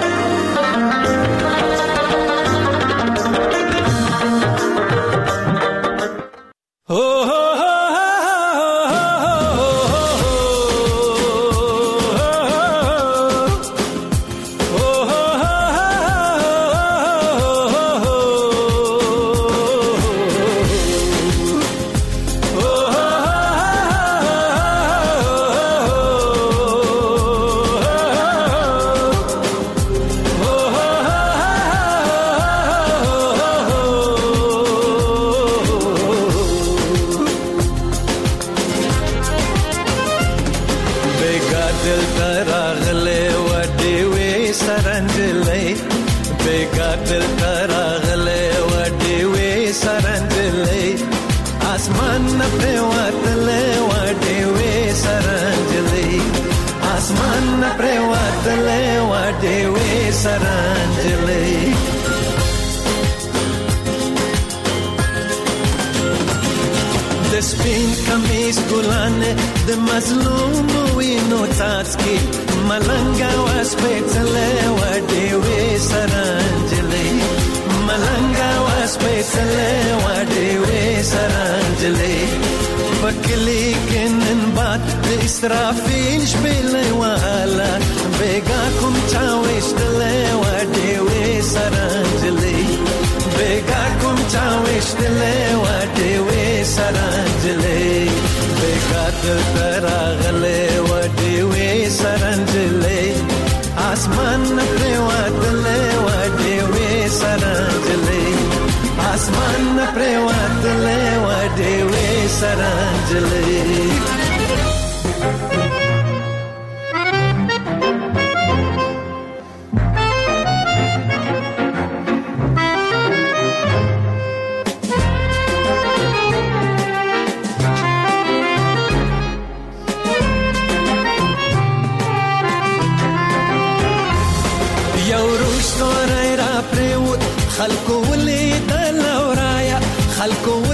د سپین کمیس ګلانه د مظلوم وینو څاڅکي ملنګا واسپېڅلې وډې وې سرانجلې ملنګا واسپېڅلې وډې وې سرانجلې پکلی کینن باد د اسرافیل شپلې والا بیگا کوم چا وشتلې وډې وې سرانجلې بیگا کوم چا وشتلې وډې وې سرانجلې بیگا تراغلې وډې وې سرانجلې اسمان پر واتلې وډې وې سرانجلې اسمان پر واتلې وډې وې سرانجلې. خلکو ولې د لورایا خلکو